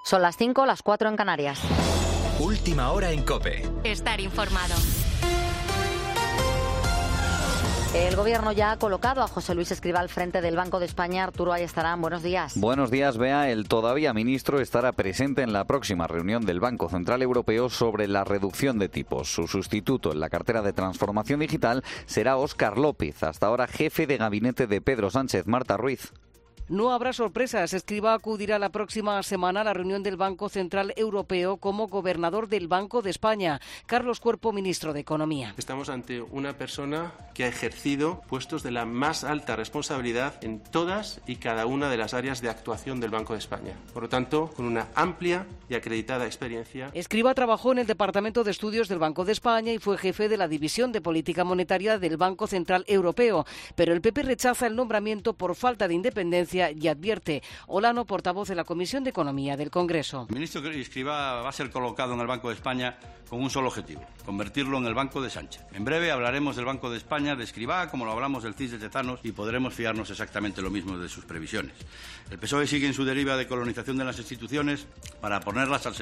Son las 5, las 4 en Canarias. Última hora en COPE. Estar informado. El Gobierno ya ha colocado a José Luis Escrivá al frente del Banco de España. Arturo Ayestarán, buenos días. Buenos días, Bea. El todavía ministro estará presente en la próxima reunión del Banco Central Europeo sobre la reducción de tipos. Su sustituto en la cartera de Transformación Digital será Óscar López, hasta ahora jefe de gabinete de Pedro Sánchez. Marta Ruiz. No habrá sorpresas. Escrivá acudirá la próxima semana a la reunión del Banco Central Europeo como gobernador del Banco de España. Carlos Cuerpo, ministro de Economía. Estamos ante una persona que ha ejercido puestos de la más alta responsabilidad en todas y cada una de las áreas de actuación del Banco de España. Por lo tanto, con una amplia y acreditada experiencia. Escrivá trabajó en el Departamento de Estudios del Banco de España y fue jefe de la División de Política Monetaria del Banco Central Europeo. Pero el PP rechaza el nombramiento por falta de independencia y advierte. Olano, portavoz de la Comisión de Economía del Congreso. El ministro Escrivá va a ser colocado en el Banco de España con un solo objetivo: convertirlo en el Banco de Sánchez. En breve hablaremos del Banco de España de Escrivá, como lo hablamos del CIS de Tezanos, y podremos fiarnos exactamente lo mismo de sus previsiones. El PSOE sigue en su deriva de colonización de las instituciones para ponerlas a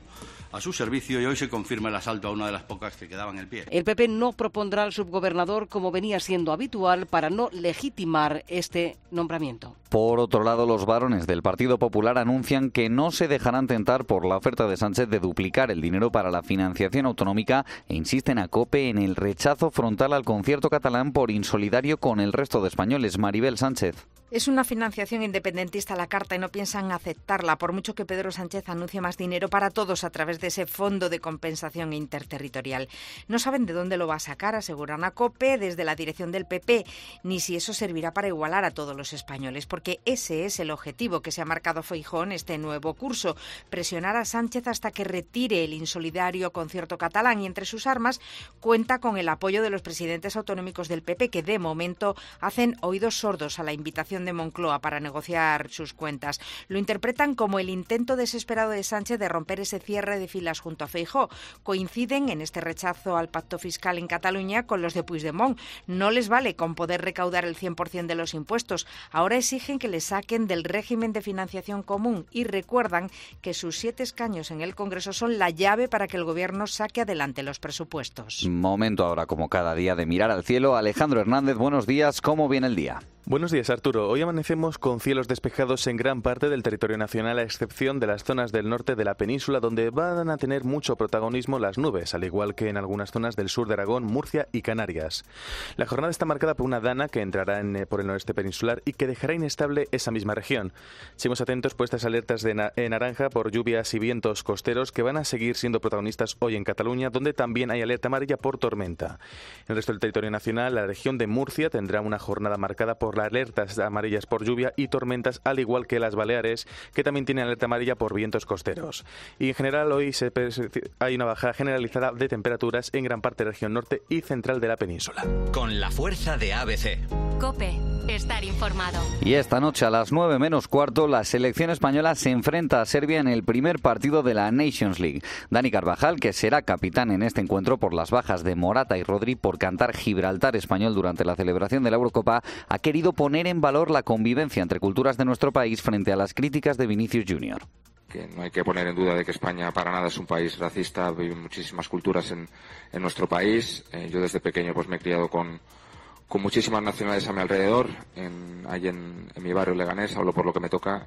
su servicio, y hoy se confirma el asalto a una de las pocas que quedaban en pie. El PP no propondrá al subgobernador, como venía siendo habitual, para no legitimar este nombramiento. Por otro lado, los varones del Partido Popular anuncian que no se dejarán tentar por la oferta de Sánchez de duplicar el dinero para la financiación autonómica e insisten a COPE en el rechazo frontal al concierto catalán por insolidario con el resto de españoles. Maribel Sánchez. Es una financiación independentista a la carta y no piensan aceptarla, por mucho que Pedro Sánchez anuncie más dinero para todos a través de ese fondo de compensación interterritorial. No saben de dónde lo va a sacar, aseguran a COPE desde la dirección del PP, ni si eso servirá para igualar a todos los españoles, porque ese es el objetivo que se ha marcado Feijóo en este nuevo curso: presionar a Sánchez hasta que retire el insolidario concierto catalán, y entre sus armas cuenta con el apoyo de los presidentes autonómicos del PP, que de momento hacen oídos sordos a la invitación de Moncloa para negociar sus cuentas. Lo interpretan como el intento desesperado de Sánchez de romper ese cierre de filas junto a Feijóo. Coinciden en este rechazo al pacto fiscal en Cataluña con los de Puigdemont. No les vale con poder recaudar el 100% de los impuestos. Ahora exigen que les saquen del régimen de financiación común y recuerdan que sus 7 escaños en el Congreso son la llave para que el Gobierno saque adelante los presupuestos. Momento ahora, como cada día, de mirar al cielo. Alejandro Hernández, buenos días. ¿Cómo viene el día? Buenos días, Arturo. Hoy amanecemos con cielos despejados en gran parte del territorio nacional, a excepción de las zonas del norte de la península, donde van a tener mucho protagonismo las nubes, al igual que en algunas zonas del sur de Aragón, Murcia y Canarias. La jornada está marcada por una dana que entrará por el noreste peninsular y que dejará inestable esa misma región. Seguimos atentos por estas alertas de naranja por lluvias y vientos costeros que van a seguir siendo protagonistas hoy en Cataluña, donde también hay alerta amarilla por tormenta. En el resto del territorio nacional, la región de Murcia tendrá una jornada marcada por las alertas amarillas por lluvia y tormentas, al igual que las Baleares, que también tienen alerta amarilla por vientos costeros. Y en general hoy hay una bajada generalizada de temperaturas en gran parte de la región norte y central de la península. Con la fuerza de ABC. COPE. Estar informado. Y esta noche a las 9 menos cuarto, la selección española se enfrenta a Serbia en el primer partido de la Nations League. Dani Carvajal, que será capitán en este encuentro por las bajas de Morata y Rodri por cantar Gibraltar español durante la celebración de la Eurocopa, ha querido poner en valor la convivencia entre culturas de nuestro país frente a las críticas de Vinicius Junior. Que no hay que poner en duda de que España para nada es un país racista, viven muchísimas culturas en nuestro país. Yo desde pequeño pues me he criado con muchísimas nacionalidades a mi alrededor, ahí en mi barrio Leganés, hablo por lo que me toca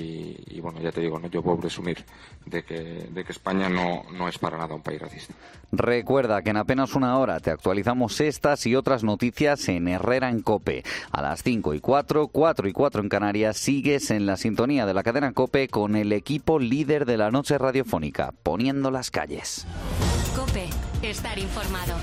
y bueno, ya te digo, no, yo puedo presumir de que España no es para nada un país racista. Recuerda que en apenas una hora te actualizamos estas y otras noticias en Herrera en COPE. A las 5:04, 4:04 en Canarias, sigues en la sintonía de la cadena COPE con el equipo líder de la noche radiofónica, poniendo las calles. COPE. Estar informado.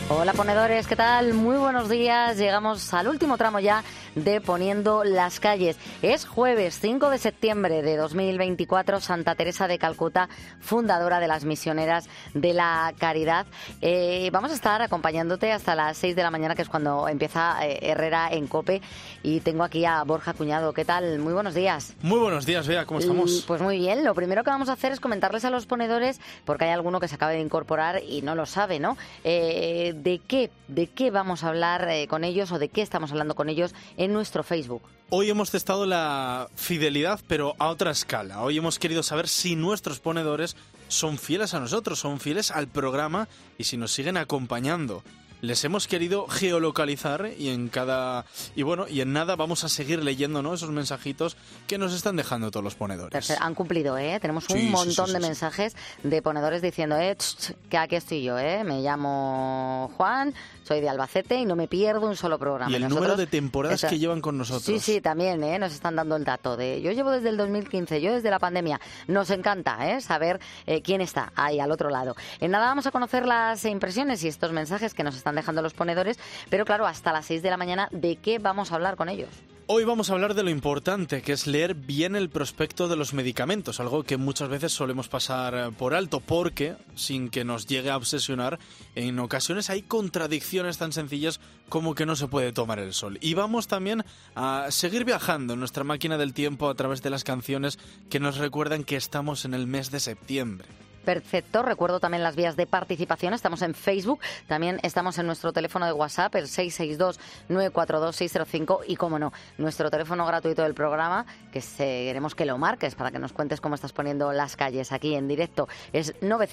Hola ponedores, ¿qué tal? Muy buenos días. Llegamos al último tramo ya de Poniendo las calles. Es jueves 5 de septiembre de 2024. Santa Teresa de Calcuta, fundadora de las Misioneras de la Caridad. Vamos a estar acompañándote hasta las 6 de la mañana, que es cuando empieza Herrera en COPE. Y tengo aquí a Borja Cuñado. ¿Qué tal? Muy buenos días. Muy buenos días, Bea. ¿Cómo estamos? Pues muy bien. Lo primero que vamos a hacer es comentarles a los ponedores, porque hay alguno que se acaba de incorporar y no lo sabe, ¿no? ¿De qué vamos a hablar con ellos o de qué estamos hablando con ellos en nuestro Facebook? Hoy hemos testado la fidelidad, pero a otra escala. Hoy hemos querido saber si nuestros ponedores son fieles a nosotros, son fieles al programa y si nos siguen acompañando. Les hemos querido geolocalizar y en nada vamos a seguir leyendo, ¿no?, esos mensajitos que nos están dejando todos los ponedores. Han cumplido, ¿eh? Tenemos un montón de mensajes de ponedores diciendo, que aquí estoy yo, me llamo Juan, soy de Albacete y no me pierdo un solo programa. Y el número de temporadas que llevan con nosotros. Sí, también, nos están dando el dato de yo llevo desde el 2015, yo desde la pandemia. Nos encanta, saber quién está ahí al otro lado. En nada vamos a conocer las impresiones y estos mensajes que nos están dejando los ponedores, pero claro, hasta las 6 de la mañana, ¿de qué vamos a hablar con ellos? Hoy vamos a hablar de lo importante que es leer bien el prospecto de los medicamentos, algo que muchas veces solemos pasar por alto porque, sin que nos llegue a obsesionar, en ocasiones hay contradicciones tan sencillas como que no se puede tomar el sol. Y vamos también a seguir viajando en nuestra máquina del tiempo a través de las canciones que nos recuerdan que estamos en el mes de septiembre. Perfecto, recuerdo también las vías de participación, estamos en Facebook, también estamos en nuestro teléfono de WhatsApp, el 662-942-605 y, como no, nuestro teléfono gratuito del programa, que queremos que lo marques para que nos cuentes cómo estás poniendo las calles aquí en directo, es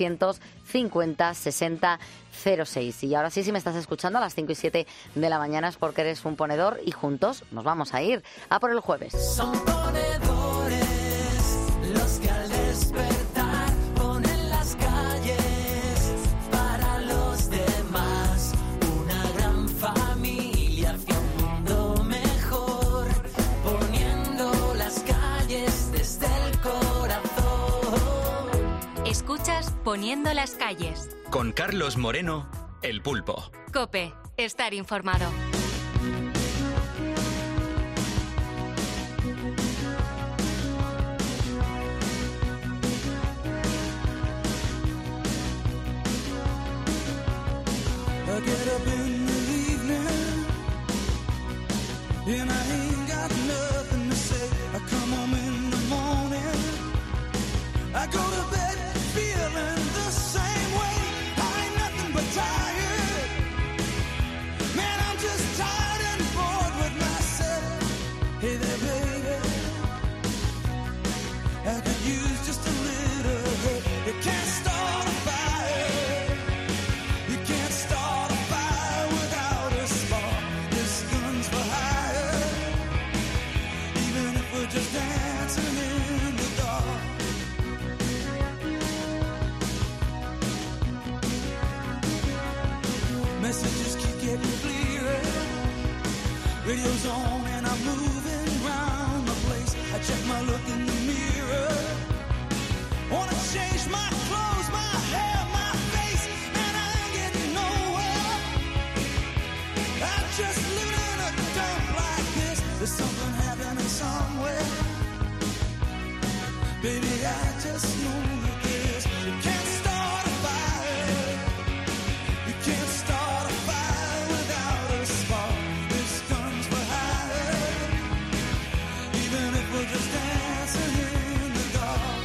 950-60-06. Y ahora sí, si me estás escuchando a las 5 y 7 de la mañana es porque eres un ponedor y juntos nos vamos a ir a por el jueves. Son ponedores los que al despertar Escuchas Poniendo las calles. Con Carlos Moreno, El Pulpo. COPE, estar informado. Messages keep getting clearer. Radio's on and I'm moving around the place. I check my look in the mirror. Wanna change my clothes, my hair, my face, and I ain't getting nowhere. I'm just living in a dump like this. There's something happening somewhere. Baby, I just know that this. You can't start a fire. You can't start a fire without a spark. This guns for hire. Even if we're just dancing in the dark.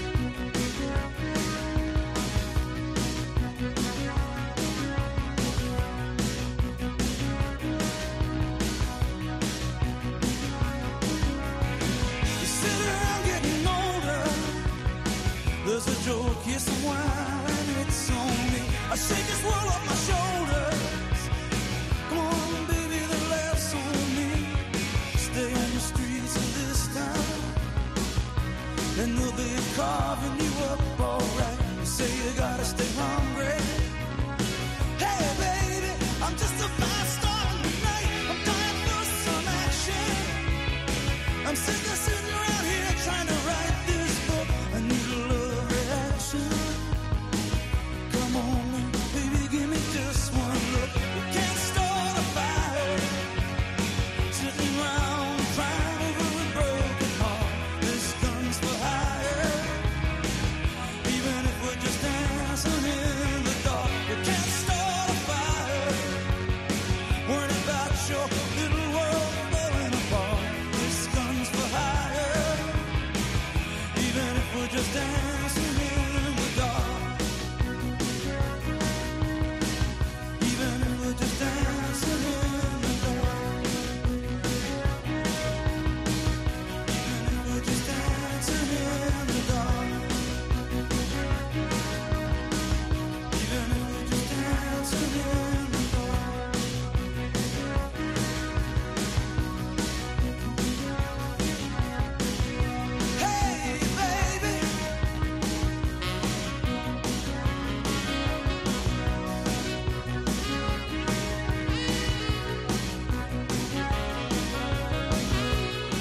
You sit around getting older. There's a joke, yes, a while, and it's on me. I shake this world off my shoulders. Come on, baby, the laughs on me. Stay on the streets of this town, and they'll be carving you up alright. You say you gotta stay hungry. Hey, baby, I'm just a fast star in the night. I'm dying for some action. I'm sick of sitting around here trying to write this book. I need a love reaction. Come on, baby, give me just one look.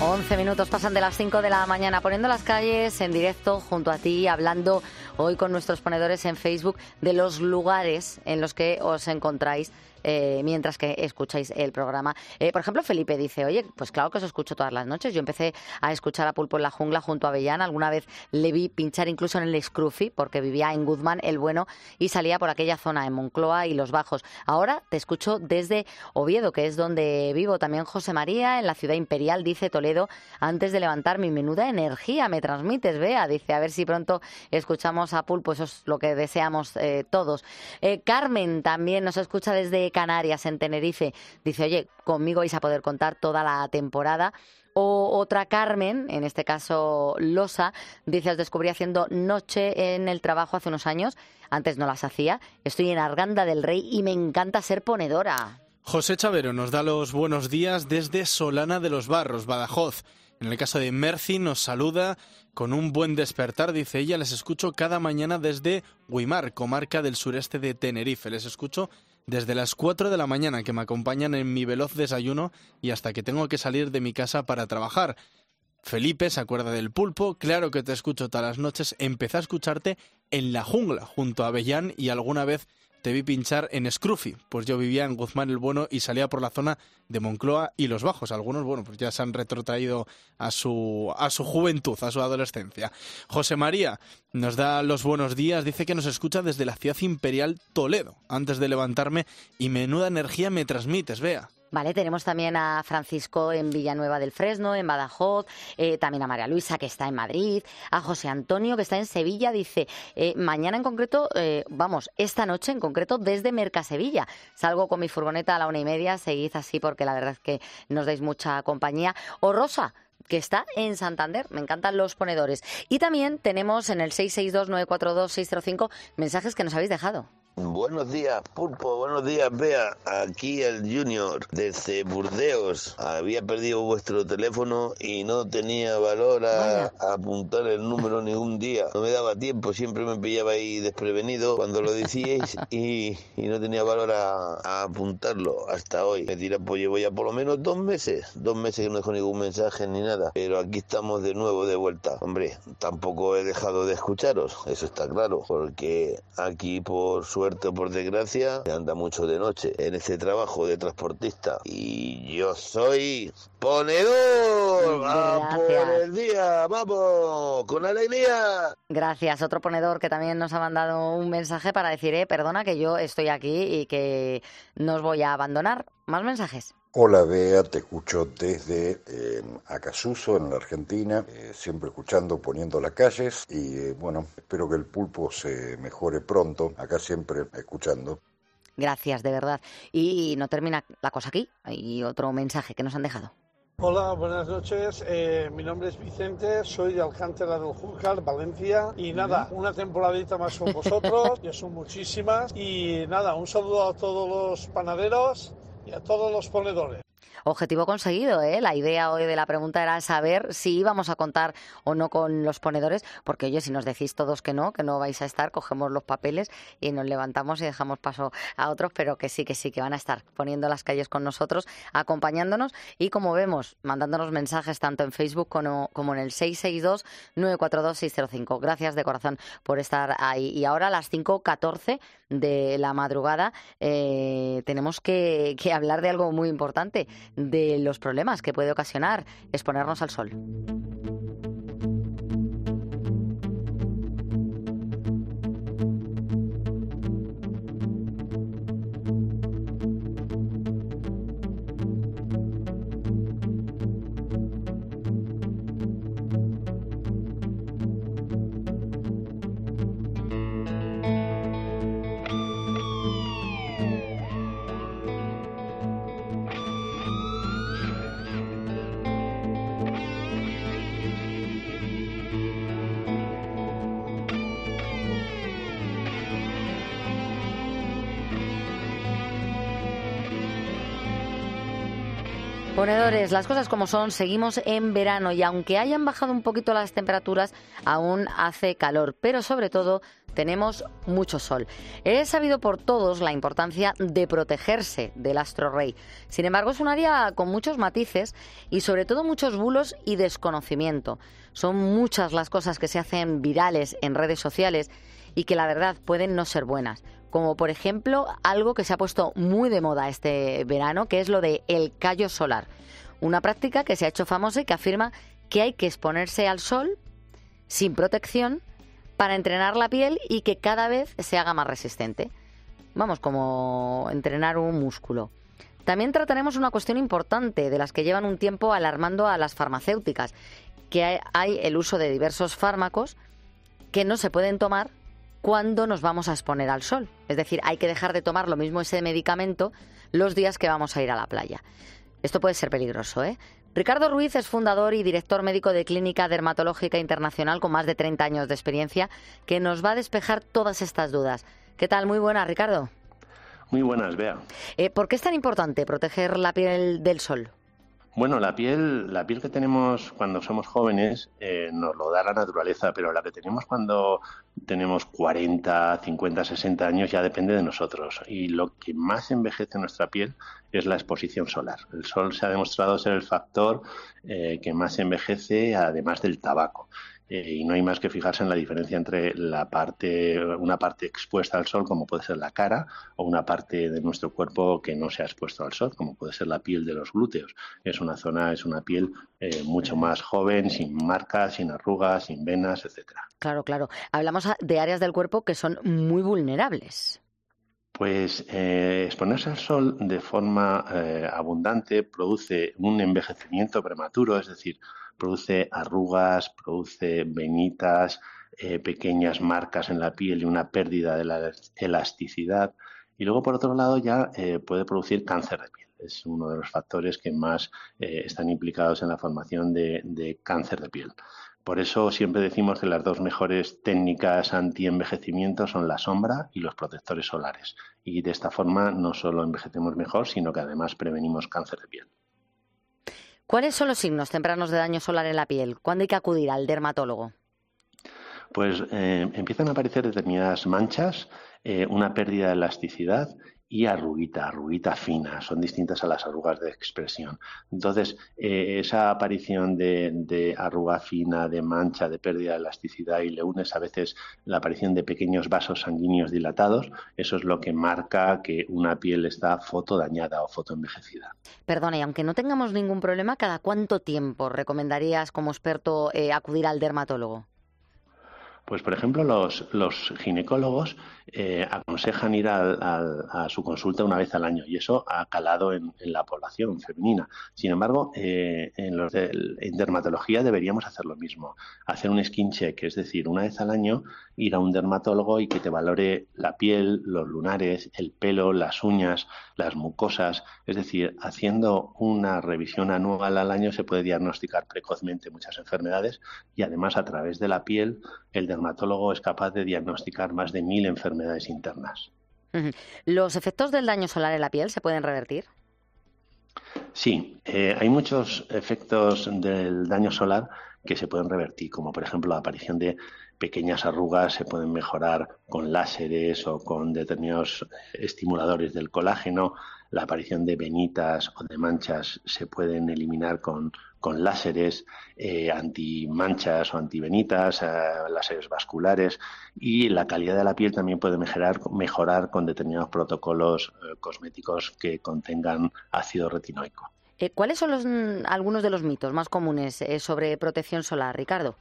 11 minutos pasan de las 5 de la mañana, poniendo las calles en directo junto a ti, hablando hoy con nuestros ponedores en Facebook de los lugares en los que os encontráis mientras que escucháis el programa. Por ejemplo, Felipe dice, oye, pues claro que os escucho todas las noches. Yo empecé a escuchar a Pulpo en la Jungla junto a Avellán. Alguna vez le vi pinchar incluso en el Scruffy, porque vivía en Guzmán el Bueno y salía por aquella zona, en Moncloa y Los Bajos. Ahora te escucho desde Oviedo, que es donde vivo. También José María, en la ciudad imperial, dice Toledo, antes de levantar mi menuda energía me transmites, Bea. Dice, a ver si pronto escuchamos a Pulpo, eso es lo que deseamos todos. Carmen también nos escucha desde Canarias, en Tenerife. Dice, oye, conmigo vais a poder contar toda la temporada. O otra Carmen, en este caso Losa, dice, os descubrí haciendo noche en el trabajo hace unos años. Antes no las hacía. Estoy en Arganda del Rey y me encanta ser ponedora. José Chavero nos da los buenos días desde Solana de los Barros, Badajoz. En el caso de Mercy nos saluda con un buen despertar, dice ella. Les escucho cada mañana desde Guimar, comarca del sureste de Tenerife. Les escucho desde las 4 de la mañana, que me acompañan en mi veloz desayuno y hasta que tengo que salir de mi casa para trabajar. Felipe se acuerda del Pulpo. Claro que te escucho todas las noches. Empecé a escucharte en la Jungla, junto a Avellán, y alguna vez te vi pinchar en Scruffy, pues yo vivía en Guzmán el Bueno y salía por la zona de Moncloa y Los Bajos. Algunos, bueno, pues ya se han retrotraído a su juventud, a su adolescencia. José María nos da los buenos días, dice que nos escucha desde la ciudad imperial Toledo, antes de levantarme, y menuda energía me transmites, Bea. Vale, tenemos también a Francisco en Villanueva del Fresno, en Badajoz, también a María Luisa, que está en Madrid, a José Antonio, que está en Sevilla, dice, mañana en concreto, esta noche en concreto, desde Mercasevilla. Salgo con mi furgoneta a la 1:30, seguid así porque la verdad es que nos dais mucha compañía. O Rosa, que está en Santander. Me encantan los ponedores. Y también tenemos en el 662-942-605 mensajes que nos habéis dejado. Buenos días, Pulpo. Buenos días, Bea. Aquí el Junior, desde Burdeos. Había perdido vuestro teléfono y no tenía valor a apuntar el número ni un día. No me daba tiempo, siempre me pillaba ahí desprevenido cuando lo decíais y no tenía valor a apuntarlo hasta hoy. Me tira, pues llevo ya por lo menos 2 meses. 2 meses que no dejo ningún mensaje ni nada. Pero aquí estamos de nuevo de vuelta. Hombre, tampoco he dejado de escucharos, eso está claro, porque aquí por suerte o por desgracia se anda mucho de noche en este trabajo de transportista y yo soy ponedor. ¡A por el día! ¡Vamos! ¡Con alegría! Gracias. Otro ponedor que también nos ha mandado un mensaje para decir, perdona que yo estoy aquí y que no os voy a abandonar. Más mensajes. Hola Bea, te escucho desde Acasuso, en la Argentina, siempre escuchando, poniendo las calles y bueno, espero que el Pulpo se mejore pronto, acá siempre escuchando. Gracias, de verdad. Y no termina la cosa aquí, hay otro mensaje que nos han dejado. Hola, buenas noches. Mi nombre es Vicente, soy de Alcántara del Júcar, Valencia. Y nada, una temporadita más con vosotros, ya son muchísimas. Y nada, un saludo a todos los panaderos y a todos los ponedores. Objetivo conseguido, ¿eh? La idea hoy de la pregunta era saber si íbamos a contar o no con los ponedores, porque oye, si nos decís todos que no vais a estar, cogemos los papeles y nos levantamos y dejamos paso a otros, pero que sí, que van a estar poniendo las calles con nosotros, acompañándonos y, como vemos, mandándonos mensajes tanto en Facebook como en el 662-942-605. Gracias de corazón por estar ahí. Y ahora a las 5:14 de la madrugada tenemos que hablar de algo muy importante, de los problemas que puede ocasionar exponernos al sol. Ponedores, las cosas como son, seguimos en verano y aunque hayan bajado un poquito las temperaturas, aún hace calor, pero sobre todo tenemos mucho sol. Es sabido por todos la importancia de protegerse del astro rey. Sin embargo, es un área con muchos matices y sobre todo muchos bulos y desconocimiento. Son muchas las cosas que se hacen virales en redes sociales y que la verdad pueden no ser buenas. Como por ejemplo algo que se ha puesto muy de moda este verano, que es lo de el callo solar. Una práctica que se ha hecho famosa y que afirma que hay que exponerse al sol sin protección para entrenar la piel y que cada vez se haga más resistente. Vamos, como entrenar un músculo. También trataremos una cuestión importante de las que llevan un tiempo alarmando a las farmacéuticas, que hay el uso de diversos fármacos que no se pueden tomar cuando nos vamos a exponer al sol. Es decir, hay que dejar de tomar lo mismo ese medicamento los días que vamos a ir a la playa. Esto puede ser peligroso, ¿eh? Ricardo Ruiz es fundador y director médico de Clínica Dermatológica Internacional con más de 30 años de experiencia, que nos va a despejar todas estas dudas. ¿Qué tal? Muy buenas, Ricardo. Muy buenas, Bea. ¿Por qué es tan importante proteger la piel del sol? Bueno, la piel que tenemos cuando somos jóvenes nos lo da la naturaleza, pero la que tenemos cuando tenemos 40, 50, 60 años ya depende de nosotros. Y lo que más envejece nuestra piel es la exposición solar. El sol se ha demostrado ser el factor que más envejece, además del tabaco. Y no hay más que fijarse en la diferencia entre una parte expuesta al sol, como puede ser la cara, o una parte de nuestro cuerpo que no se ha expuesto al sol, como puede ser la piel de los glúteos. Es una piel mucho más joven, sin marcas, sin arrugas, sin venas, etcétera. Claro, claro. Hablamos de áreas del cuerpo que son muy vulnerables. Pues exponerse al sol de forma abundante produce un envejecimiento prematuro, es decir, produce arrugas, produce venitas, pequeñas marcas en la piel y una pérdida de la elasticidad. Y luego, por otro lado, ya puede producir cáncer de piel. Es uno de los factores que más están implicados en la formación de cáncer de piel. Por eso siempre decimos que las dos mejores técnicas anti-envejecimiento son la sombra y los protectores solares. Y de esta forma no solo envejecemos mejor, sino que además prevenimos cáncer de piel. ¿Cuáles son los signos tempranos de daño solar en la piel? ¿Cuándo hay que acudir al dermatólogo? Pues empiezan a aparecer determinadas manchas, una pérdida de elasticidad y arruguita fina. Son distintas a las arrugas de expresión. Entonces, esa aparición de arruga fina, de mancha, de pérdida de elasticidad y le unes a veces la aparición de pequeños vasos sanguíneos dilatados, eso es lo que marca que una piel está fotodañada o fotoenvejecida. Perdona, y aunque no tengamos ningún problema, ¿cada cuánto tiempo recomendarías como experto acudir al dermatólogo? Pues, por ejemplo, los ginecólogos aconsejan ir a su consulta una vez al año y eso ha calado en la población femenina. Sin embargo, en dermatología deberíamos hacer lo mismo, hacer un skin check, es decir, una vez al año ir a un dermatólogo y que te valore la piel, los lunares, el pelo, las uñas, las mucosas. Es decir, haciendo una revisión anual al año se puede diagnosticar precozmente muchas enfermedades y además a través de la piel el dermatólogo es capaz de diagnosticar más de 1000 enfermedades internas. ¿Los efectos del daño solar en la piel se pueden revertir? Sí, hay muchos efectos del daño solar que se pueden revertir, como por ejemplo la aparición de pequeñas arrugas se pueden mejorar con láseres o con determinados estimuladores del colágeno. La aparición de venitas o de manchas se pueden eliminar con láseres antimanchas o antivenitas, láseres vasculares, y la calidad de la piel también puede mejorar con determinados protocolos cosméticos que contengan ácido retinoico. ¿Cuáles son algunos de los mitos más comunes sobre protección solar, Ricardo?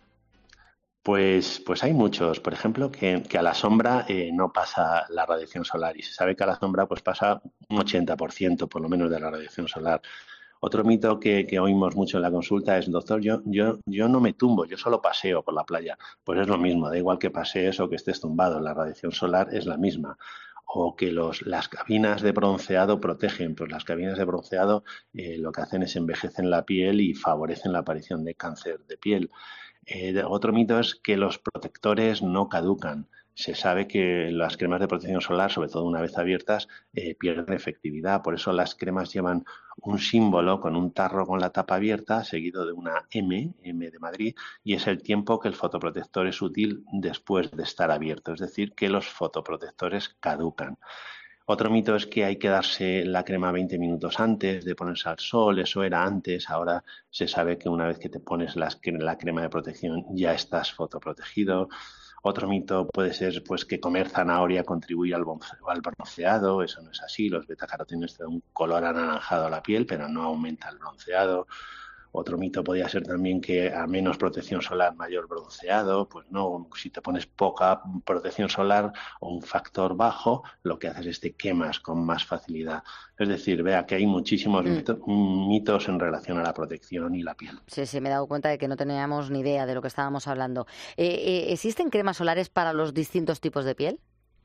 Pues hay muchos. Por ejemplo, que a la sombra no pasa la radiación solar y se sabe que a la sombra pues pasa un 80% por lo menos de la radiación solar. Otro mito que oímos mucho en la consulta es, doctor, yo no me tumbo, yo solo paseo por la playa. Pues es lo mismo, da igual que pasees o que estés tumbado, la radiación solar es la misma. O que las cabinas de bronceado protegen, pues las cabinas de bronceado lo que hacen es envejecen la piel y favorecen la aparición de cáncer de piel. Otro mito es que los protectores no caducan. se sabe que las cremas de protección solar, sobre todo una vez abiertas, pierden efectividad. Por eso las cremas llevan un símbolo con un tarro con la tapa abierta, seguido de una M de Madrid, y es el tiempo que el fotoprotector es útil después de estar abierto. Es decir, que los fotoprotectores caducan. Otro mito es que hay que darse la crema 20 minutos antes de ponerse al sol. Eso era antes. Ahora se sabe que una vez que te pones la crema de protección ya estás fotoprotegido. Otro mito puede ser pues que comer zanahoria contribuye al bronceado. Eso no es así. Los betacarotenos te dan un color anaranjado a la piel, pero no aumenta el bronceado. Otro mito podría ser también que a menos protección solar, mayor bronceado. Pues no, si te pones poca protección solar o un factor bajo, lo que haces es te quemas con más facilidad. Es decir, vea que hay muchísimos mitos en relación a la protección y la piel. Sí, me he dado cuenta de que no teníamos ni idea de lo que estábamos hablando. ¿Existen cremas solares para los distintos tipos de piel?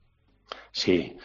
Sí,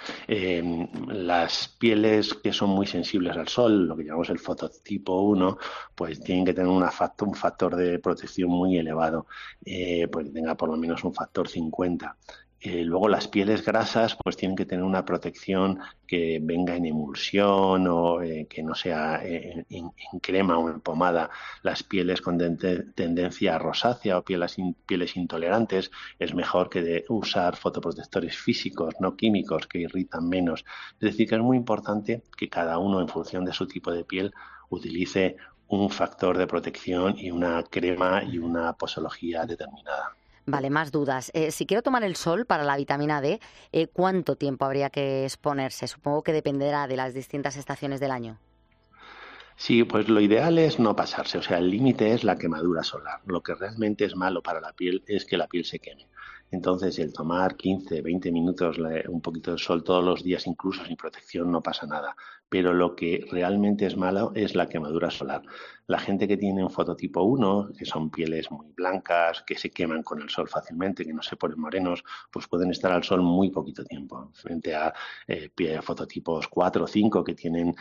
las pieles que son muy sensibles al sol, lo que llamamos el fototipo 1, pues tienen que tener un factor de protección muy elevado, pues que tenga por lo menos un factor 50. Luego las pieles grasas pues tienen que tener una protección que venga en emulsión o que no sea en crema o en pomada. Las pieles con tendencia rosácea o pieles intolerantes es mejor que usar fotoprotectores físicos, no químicos, que irritan menos. Es decir, que es muy importante que cada uno en función de su tipo de piel utilice un factor de protección y una crema y una posología determinada. Vale, más dudas. Si quiero tomar el sol para la vitamina D, ¿cuánto tiempo habría que exponerse? Supongo que dependerá de las distintas estaciones del año. Sí, pues lo ideal es no pasarse. O sea, el límite es la quemadura solar. Lo que realmente es malo para la piel es que la piel se queme. Entonces, el tomar 15, 20 minutos un poquito de sol todos los días, incluso sin protección, no pasa nada. Pero lo que realmente es malo es la quemadura solar. La gente que tiene un fototipo 1, que son pieles muy blancas, que se queman con el sol fácilmente, que no se ponen morenos, pues pueden estar al sol muy poquito tiempo. Frente a fototipos 4 o 5 que tienen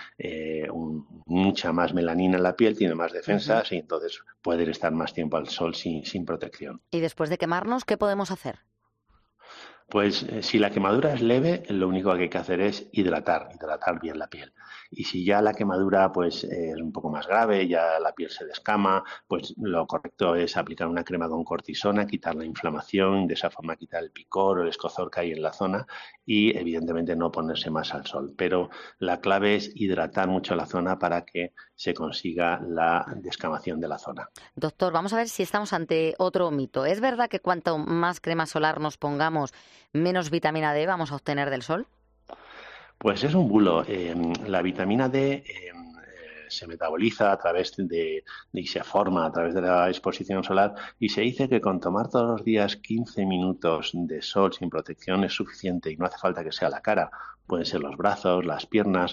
mucha más melanina en la piel, tienen más defensas y entonces pueden estar más tiempo al sol sin protección. Y después de quemarnos, ¿qué podemos hacer? Pues si la quemadura es leve, lo único que hay que hacer es hidratar bien la piel. Y si ya la quemadura pues es un poco más grave, ya la piel se descama, pues lo correcto es aplicar una crema con cortisona, quitar la inflamación, de esa forma quitar el picor o el escozor que hay en la zona y evidentemente no ponerse más al sol. Pero la clave es hidratar mucho la zona para que se consiga la descamación de la zona. Doctor, vamos a ver si estamos ante otro mito. ¿Es verdad que cuanto más crema solar nos pongamos, menos vitamina D vamos a obtener del sol? Pues es un bulo. La vitamina D se metaboliza a través y se forma a través de la exposición solar y se dice que con tomar todos los días 15 minutos de sol sin protección es suficiente y no hace falta que sea la cara. Pueden ser los brazos, las piernas.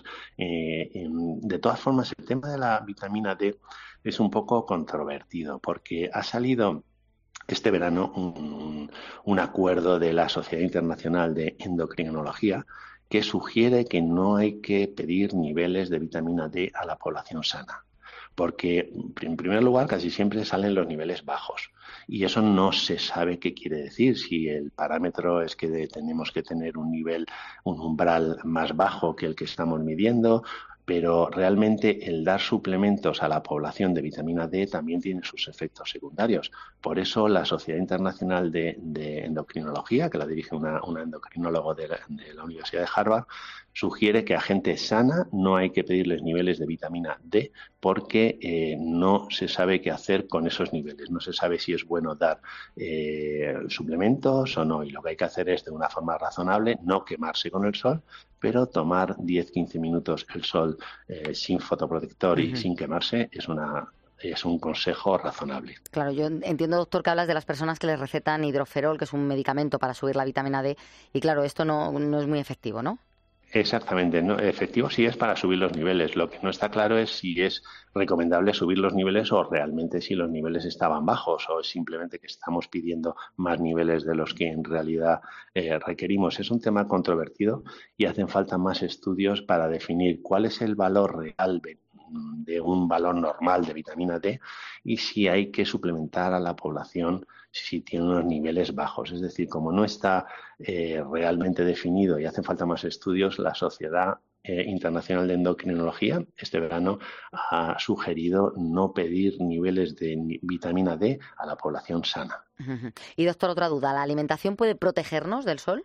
De todas formas, el tema de la vitamina D es un poco controvertido porque ha salido este verano un acuerdo de la Sociedad Internacional de Endocrinología que sugiere que no hay que pedir niveles de vitamina D a la población sana, porque en primer lugar casi siempre salen los niveles bajos y eso no se sabe qué quiere decir, si el parámetro es que tenemos que tener un umbral más bajo que el que estamos midiendo, pero realmente el dar suplementos a la población de vitamina D también tiene sus efectos secundarios. Por eso la Sociedad Internacional de Endocrinología, que la dirige una endocrinólogo de la Universidad de Harvard, sugiere que a gente sana no hay que pedirles niveles de vitamina D porque no se sabe qué hacer con esos niveles. No se sabe si es bueno dar suplementos o no. Y lo que hay que hacer es, de una forma razonable, no quemarse con el sol, pero tomar 10-15 minutos el sol sin fotoprotector y sin quemarse es un consejo razonable. Claro, yo entiendo, doctor, que hablas de las personas que les recetan hidroferol, que es un medicamento para subir la vitamina D, y claro, esto no es muy efectivo, ¿no? Exactamente, ¿no? Efectivo sí es para subir los niveles. Lo que no está claro es si es recomendable subir los niveles o realmente si los niveles estaban bajos o simplemente que estamos pidiendo más niveles de los que en realidad requerimos. Es un tema controvertido y hacen falta más estudios para definir cuál es el valor real de un valor normal de vitamina D y si hay que suplementar a la población si tiene unos niveles bajos. Es decir, como no está realmente definido y hacen falta más estudios, la Sociedad Internacional de Endocrinología este verano ha sugerido no pedir niveles de vitamina D a la población sana. Y doctor, otra duda, ¿la alimentación puede protegernos del sol?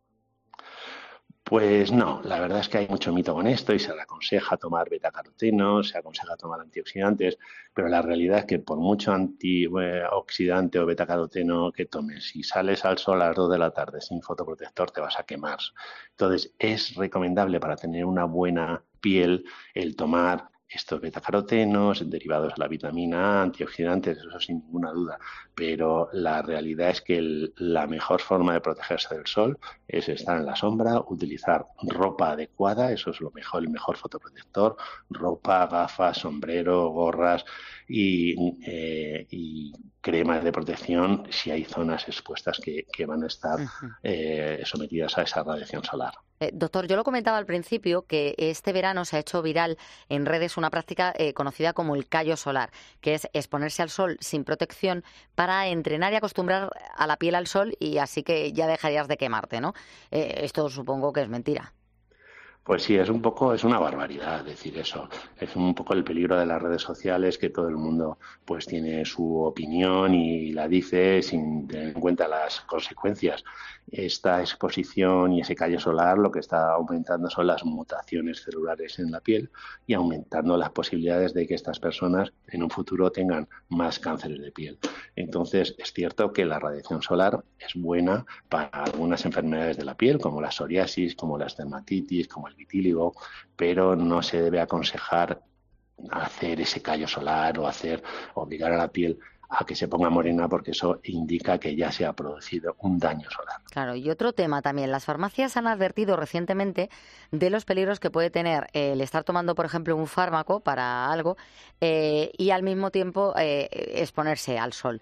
Pues no, la verdad es que hay mucho mito con esto y se le aconseja tomar betacarotenos, se aconseja tomar antioxidantes, pero la realidad es que por mucho antioxidante o betacaroteno que tomes, si sales al sol a las 2 de la tarde sin fotoprotector te vas a quemar. Entonces es recomendable para tener una buena piel el tomar estos betacarotenos, derivados de la vitamina A, antioxidantes, eso sin ninguna duda. Pero la realidad es que la mejor forma de protegerse del sol es estar en la sombra, utilizar ropa adecuada, eso es lo mejor, el mejor fotoprotector, ropa, gafas, sombrero, gorras y cremas de protección si hay zonas expuestas que van a estar sometidas a esa radiación solar. Doctor, yo lo comentaba al principio que este verano se ha hecho viral en redes una práctica conocida como el callo solar, que es exponerse al sol sin protección para entrenar y acostumbrar a la piel al sol y así que ya dejarías de quemarte, ¿no? Esto supongo que es mentira. Pues sí, es una barbaridad decir eso. Es un poco el peligro de las redes sociales, que todo el mundo pues tiene su opinión y la dice sin tener en cuenta las consecuencias. Esta exposición y ese callo solar lo que está aumentando son las mutaciones celulares en la piel y aumentando las posibilidades de que estas personas en un futuro tengan más cánceres de piel. Entonces, es cierto que la radiación solar es buena para algunas enfermedades de la piel, como la psoriasis, como la dermatitis, como el vitíligo, pero no se debe aconsejar hacer ese callo solar o obligar a la piel a que se ponga morena, porque eso indica que ya se ha producido un daño solar. Claro, y otro tema también. Las farmacias han advertido recientemente de los peligros que puede tener el estar tomando, por ejemplo, un fármaco para algo y al mismo tiempo exponerse al sol.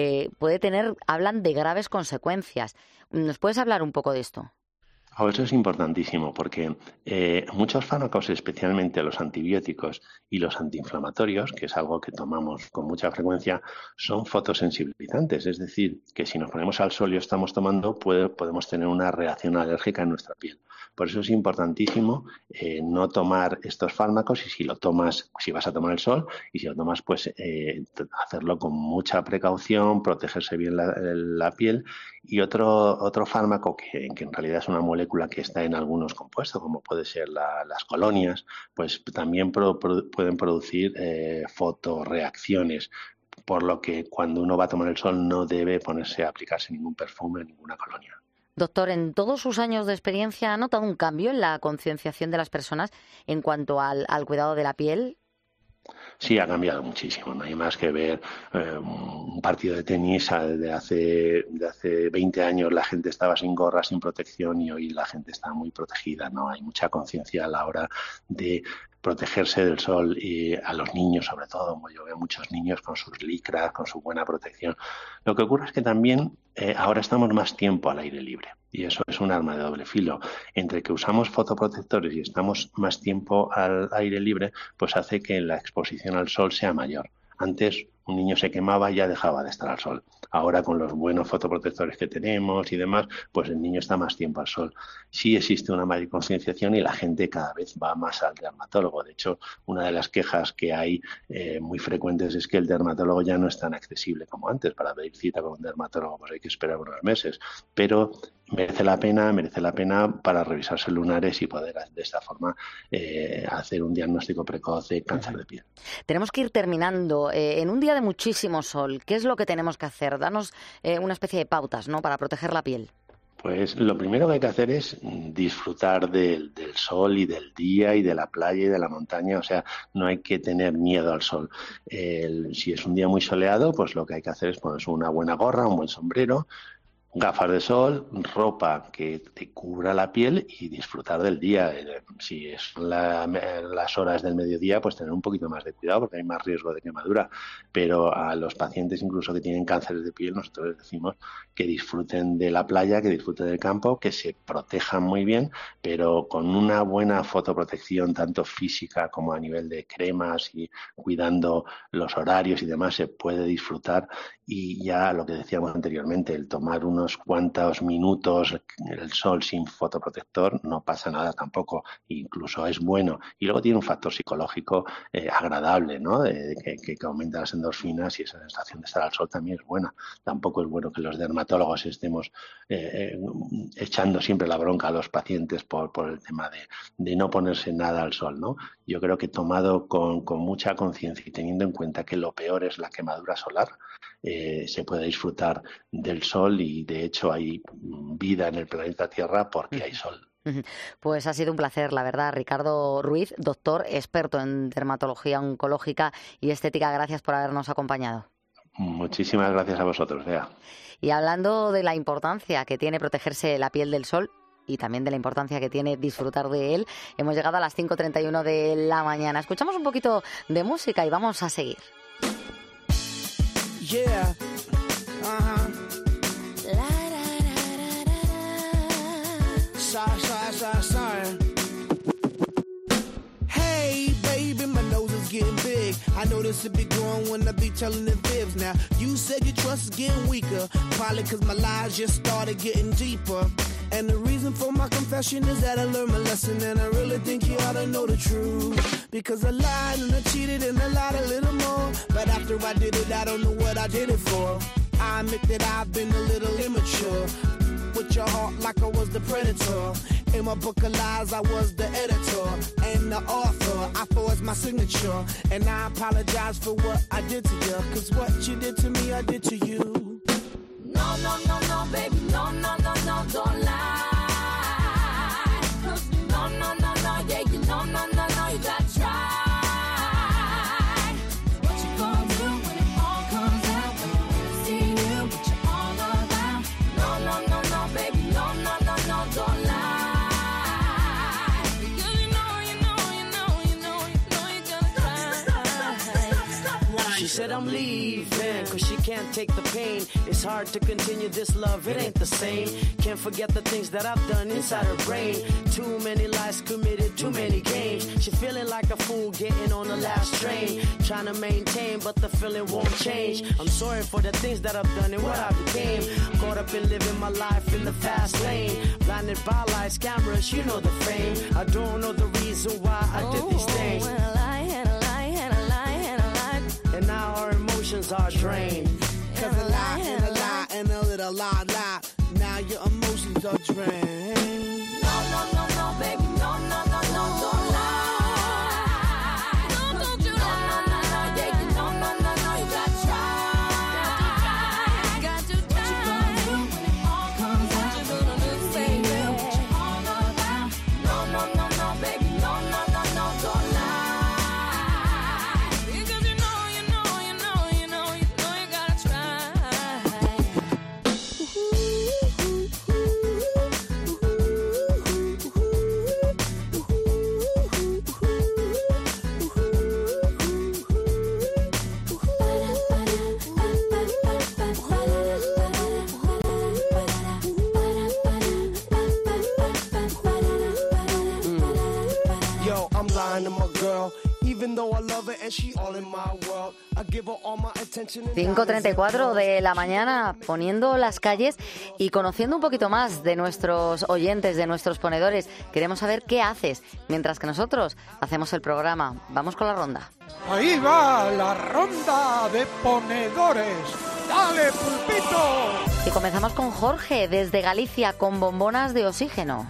Hablan de graves consecuencias. ¿Nos puedes hablar un poco de esto? Eso es importantísimo porque muchos fármacos, especialmente los antibióticos y los antiinflamatorios, que es algo que tomamos con mucha frecuencia, son fotosensibilizantes. Es decir, que si nos ponemos al sol y estamos tomando, podemos tener una reacción alérgica en nuestra piel. Por eso es importantísimo no tomar estos fármacos y si vas a tomar el sol y si lo tomas, pues hacerlo con mucha precaución, protegerse bien la piel. Y otro fármaco que en realidad es una molécula que está en algunos compuestos, como puede ser las colonias, pues también pueden producir fotoreacciones, por lo que cuando uno va a tomar el sol no debe aplicarse ningún perfume, ninguna colonia. Doctor, en todos sus años de experiencia, ¿ha notado un cambio en la concienciación de las personas en cuanto al cuidado de la piel? Sí, ha cambiado muchísimo. No hay más que ver un partido de tenis de hace 20 años. La gente estaba sin gorra, sin protección y hoy la gente está muy protegida. No hay mucha conciencia a la hora de protegerse del sol y a los niños sobre todo. Yo veo muchos niños con sus licras, con su buena protección. Lo que ocurre es que también ahora estamos más tiempo al aire libre y eso es un arma de doble filo. Entre que usamos fotoprotectores y estamos más tiempo al aire libre, pues hace que la exposición al sol sea mayor. Antes un niño se quemaba y ya dejaba de estar al sol. Ahora con los buenos fotoprotectores que tenemos y demás, pues el niño está más tiempo al sol. Sí existe una mayor concienciación y la gente cada vez va más al dermatólogo. De hecho, una de las quejas que hay muy frecuentes es que el dermatólogo ya no es tan accesible como antes. Para pedir cita con un dermatólogo pues hay que esperar unos meses. Pero merece la pena para revisarse lunares y poder de esta forma hacer un diagnóstico precoz de cáncer de piel. Tenemos que ir terminando. En un día de muchísimo sol, ¿qué es lo que tenemos que hacer? Danos una especie de pautas, ¿no?, para proteger la piel. Pues lo primero que hay que hacer es disfrutar del sol y del día y de la playa y de la montaña. O sea, no hay que tener miedo al sol. Si es un día muy soleado, pues lo que hay que hacer es ponerse una buena gorra, un buen sombrero, gafas de sol, ropa que te cubra la piel y disfrutar del día. Si es las horas del mediodía, pues tener un poquito más de cuidado porque hay más riesgo de quemadura. Pero a los pacientes incluso que tienen cánceres de piel, nosotros les decimos que disfruten de la playa, que disfruten del campo, que se protejan muy bien, pero con una buena fotoprotección, tanto física como a nivel de cremas y cuidando los horarios y demás, se puede disfrutar. Y ya lo que decíamos anteriormente, el tomar unos cuantos minutos el sol sin fotoprotector no pasa nada tampoco, incluso es bueno. Y luego tiene un factor psicológico agradable, ¿no? Que aumenta las endorfinas y esa sensación de estar al sol también es buena. Tampoco es bueno que los dermatólogos estemos echando siempre la bronca a los pacientes por el tema de no ponerse nada al sol, ¿no? Yo creo que tomado con mucha conciencia y teniendo en cuenta que lo peor es la quemadura solar, se puede disfrutar del sol y de hecho hay vida en el planeta Tierra porque hay sol. Pues ha sido un placer, la verdad. Ricardo Ruiz, doctor, experto en dermatología oncológica y estética, gracias por habernos acompañado. Muchísimas gracias a vosotros, Bea. Y hablando de la importancia que tiene protegerse la piel del sol y también de la importancia que tiene disfrutar de él, hemos llegado a las 5:31 de la mañana. Escuchamos un poquito de música y vamos a seguir. Yeah. Sorry. Hey, baby, my nose is getting big. I know this will be growing when I be telling the fibs. Now, you said your trust is getting weaker, probably because my lies just started getting deeper. And the reason for my confession is that I learned my lesson, and I really think you ought to know the truth. Because I lied and I cheated and I lied a little more, but after I did it, I don't know what I did it for. I admit that I've been a little immature, with your heart like I was the predator. In my book of lies, I was the editor and the author. I forged my signature, and I apologize for what I did to you, cause what you did to me, I did to you. No, no, no, no, baby, no, no, no, no, don't lie. No, no, no, no, yeah, you no, no, no, no, you gotta try. What you gonna do when it all comes out, when you see you, what you all about? No, no, no, no, baby, no, no, no, no, don't lie. Because you know you gotta try. She said I'm leaving, cause she can't take the pain. It's hard to continue this love, it ain't the same. Can't forget the things that I've done inside her brain. Too many lies committed, too many games. She feeling like a fool getting on the last train. Trying to maintain, but the feeling won't change. I'm sorry for the things that I've done and what I became. Caught up in living my life in the fast lane. Blinded by lights, cameras, you know the fame. I don't know the reason why I did these things. And a lie, and a lie, and a lie, and a lie. And now our emotions are drained. Cause a lie and a lie and a little lie. Now your emotions are drained. No, no, no, no, baby, no, no, no, no, don't lie. No, don't you lie. No, no, no, yeah, you no, no, no, no, you gotta try. Got to try. What you gonna do when it all comes out? What you gonna do, baby? What you all about? No, no, no, no, baby, no, no, no, no, don't lie. Because you know you gotta try. Yo, I'm lying to my girl, even though I love her and she all in my world. I give her all my attention. 5:34 de la mañana, poniendo las calles y conociendo un poquito más de nuestros oyentes, de nuestros ponedores. Queremos saber qué haces mientras que nosotros hacemos el programa. Vamos con la ronda. Ahí va la ronda de ponedores. ¡Dale, pulpito! Y comenzamos con Jorge, desde Galicia, con bombonas de oxígeno.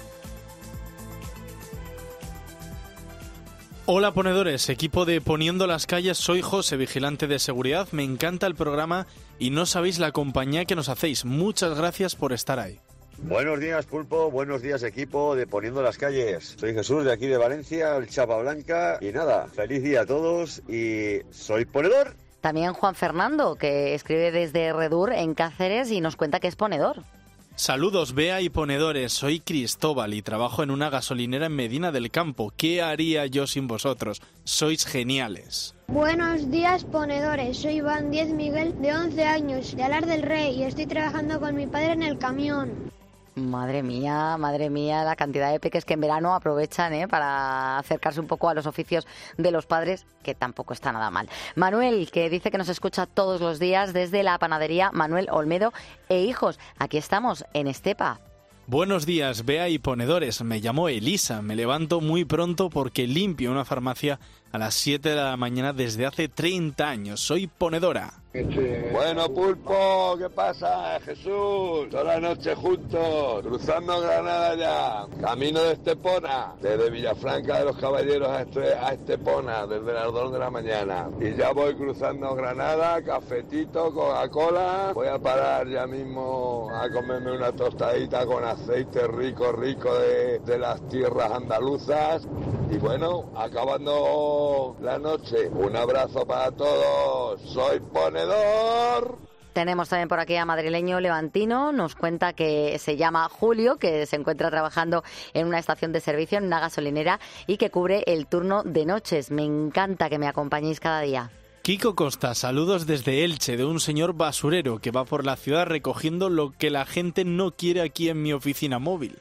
Hola ponedores, equipo de Poniendo las Calles, soy José, vigilante de seguridad, me encanta el programa y no sabéis la compañía que nos hacéis, muchas gracias por estar ahí. Buenos días Pulpo, buenos días equipo de Poniendo las Calles, soy Jesús de aquí de Valencia, el Chapa Blanca y nada, feliz día a todos y soy ponedor. También Juan Fernando, que escribe desde Redur, en Cáceres, y nos cuenta que es ponedor. Saludos, Bea y ponedores. Soy Cristóbal y trabajo en una gasolinera en Medina del Campo. ¿Qué haría yo sin vosotros? Sois geniales. Buenos días, ponedores. Soy Iván Díez Miguel, de 11 años, de Alar del Rey, y estoy trabajando con mi padre en el camión. Madre mía, la cantidad de peques que en verano aprovechan para acercarse un poco a los oficios de los padres, que tampoco está nada mal. Manuel, que dice que nos escucha todos los días desde la panadería Manuel Olmedo e Hijos. Aquí estamos, en Estepa. Buenos días, Bea y ponedores. Me llamo Elisa. Me levanto muy pronto porque limpio una farmacia a las 7 de la mañana desde hace 30 años. Soy ponedora. Bueno, Pulpo, ¿qué pasa, Jesús? Toda la noche juntos, cruzando Granada ya, camino de Estepona, desde Villafranca de los Caballeros a Estepona, desde las 2 de la mañana. Y ya voy cruzando Granada, cafetito, Coca-Cola. Voy a parar ya mismo a comerme una tostadita con aceite rico de las tierras andaluzas. Y bueno, acabando la noche, un abrazo para todos. Soy ponedor. Tenemos también por aquí a madrileño levantino, nos cuenta que se llama Julio, que se encuentra trabajando en una estación de servicio, en una gasolinera, y que cubre el turno de noches. Me encanta que me acompañéis cada día. Kiko Costa, saludos desde Elche, de un señor basurero que va por la ciudad recogiendo lo que la gente no quiere aquí en mi oficina móvil.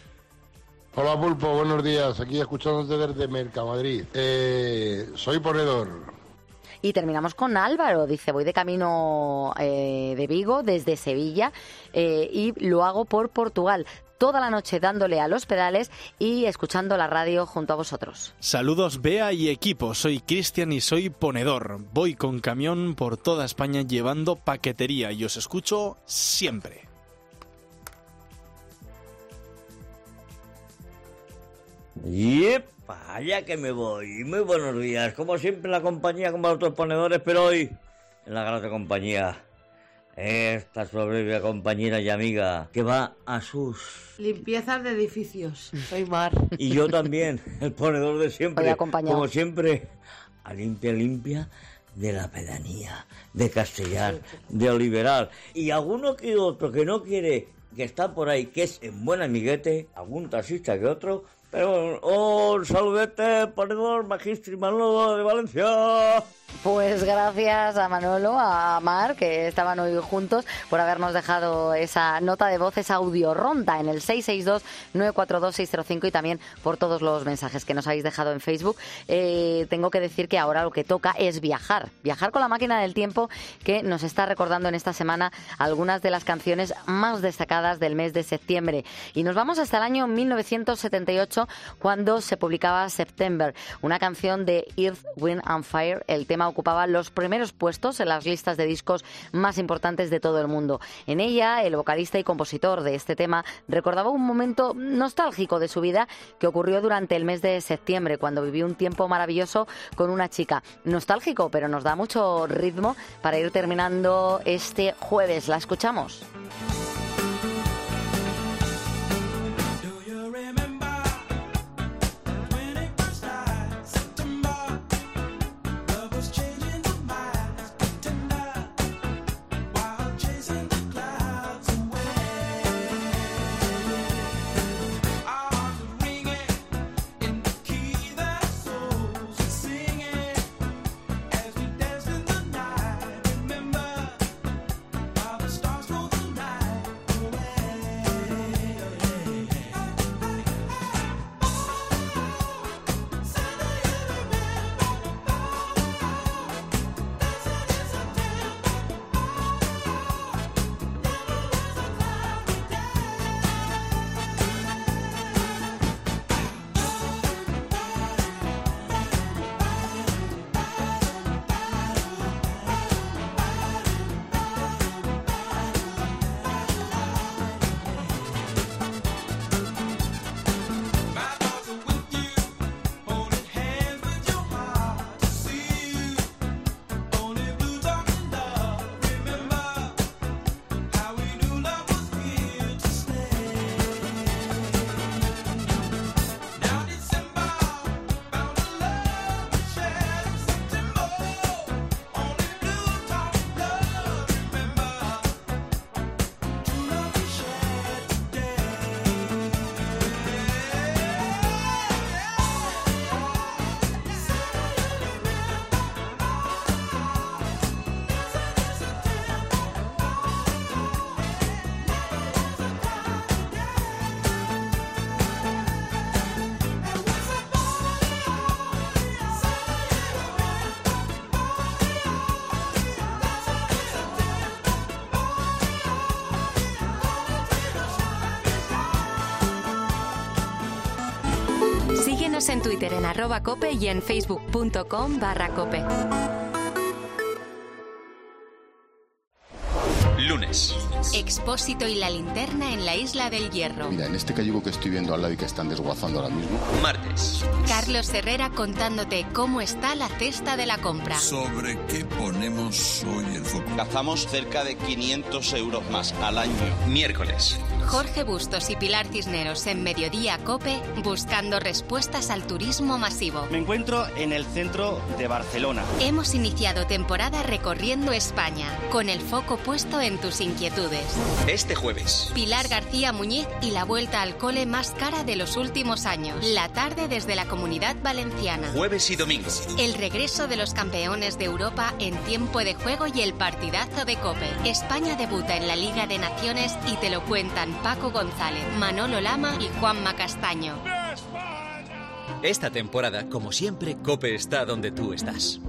Hola Pulpo, buenos días, aquí escuchándote desde Mercamadrid. Soy ponedor. Y terminamos con Álvaro, dice, voy de camino de Vigo desde Sevilla y lo hago por Portugal. Toda la noche dándole a los pedales y escuchando la radio junto a vosotros. Saludos Bea y equipo, soy Cristian y soy ponedor. Voy con camión por toda España llevando paquetería y os escucho siempre. ¡Yepa! Ya que me voy. Muy buenos días. Como siempre la compañía con otros ponedores, pero hoy en la grata compañía. Esta soberbia compañera y amiga que va a sus limpiezas de edificios. Soy Mar. Y yo también, el ponedor de siempre. Como siempre, a limpia de la pedanía, de Castellar, de Oliveral. Y alguno que otro que no quiere, que está por ahí, que es en buen amiguete, algún taxista que otro. Pero un saludete, ponedor magistri Manolo de Valencia. Pues gracias a Manolo, a Mar, que estaban hoy juntos, por habernos dejado esa nota de voz, esa audioronda en el 662-942-605 y también por todos los mensajes que nos habéis dejado en Facebook. Tengo que decir que ahora lo que toca es viajar con la máquina del tiempo, que nos está recordando en esta semana algunas de las canciones más destacadas del mes de septiembre. Y nos vamos hasta el año 1978, cuando se publicaba September, una canción de Earth, Wind and Fire. El tema ocupaba los primeros puestos en las listas de discos más importantes de todo el mundo. En ella, el vocalista y compositor de este tema recordaba un momento nostálgico de su vida que ocurrió durante el mes de septiembre, cuando vivió un tiempo maravilloso con una chica. Nostálgico, pero nos da mucho ritmo para ir terminando este jueves. La escuchamos. Stars for the night. Síguenos en Twitter en @cope y en facebook.com/cope. Lunes. Expósito y la linterna en la Isla del Hierro. Mira, en este cayugo que estoy viendo al lado y que están desguazando ahora mismo. Martes. Carlos Herrera contándote cómo está la cesta de la compra. ¿Sobre qué ponemos hoy el foco? Gastamos cerca de 500 euros más al año. Miércoles. Jorge Bustos y Pilar Cisneros en Mediodía Cope buscando respuestas al turismo masivo. Me encuentro en el centro de Barcelona. Hemos iniciado temporada recorriendo España con el foco puesto en tus inquietudes. Este jueves. Pilar García Muñiz y la vuelta al cole más cara de los últimos años. La tarde desde la Comunidad Valenciana. Jueves y domingo. El regreso de los campeones de Europa en tiempo de juego y el partidazo de Cope. España debuta en la Liga de Naciones y te lo cuentan Paco González, Manolo Lama y Juanma Castaño. Esta temporada, como siempre, Cope está donde tú estás.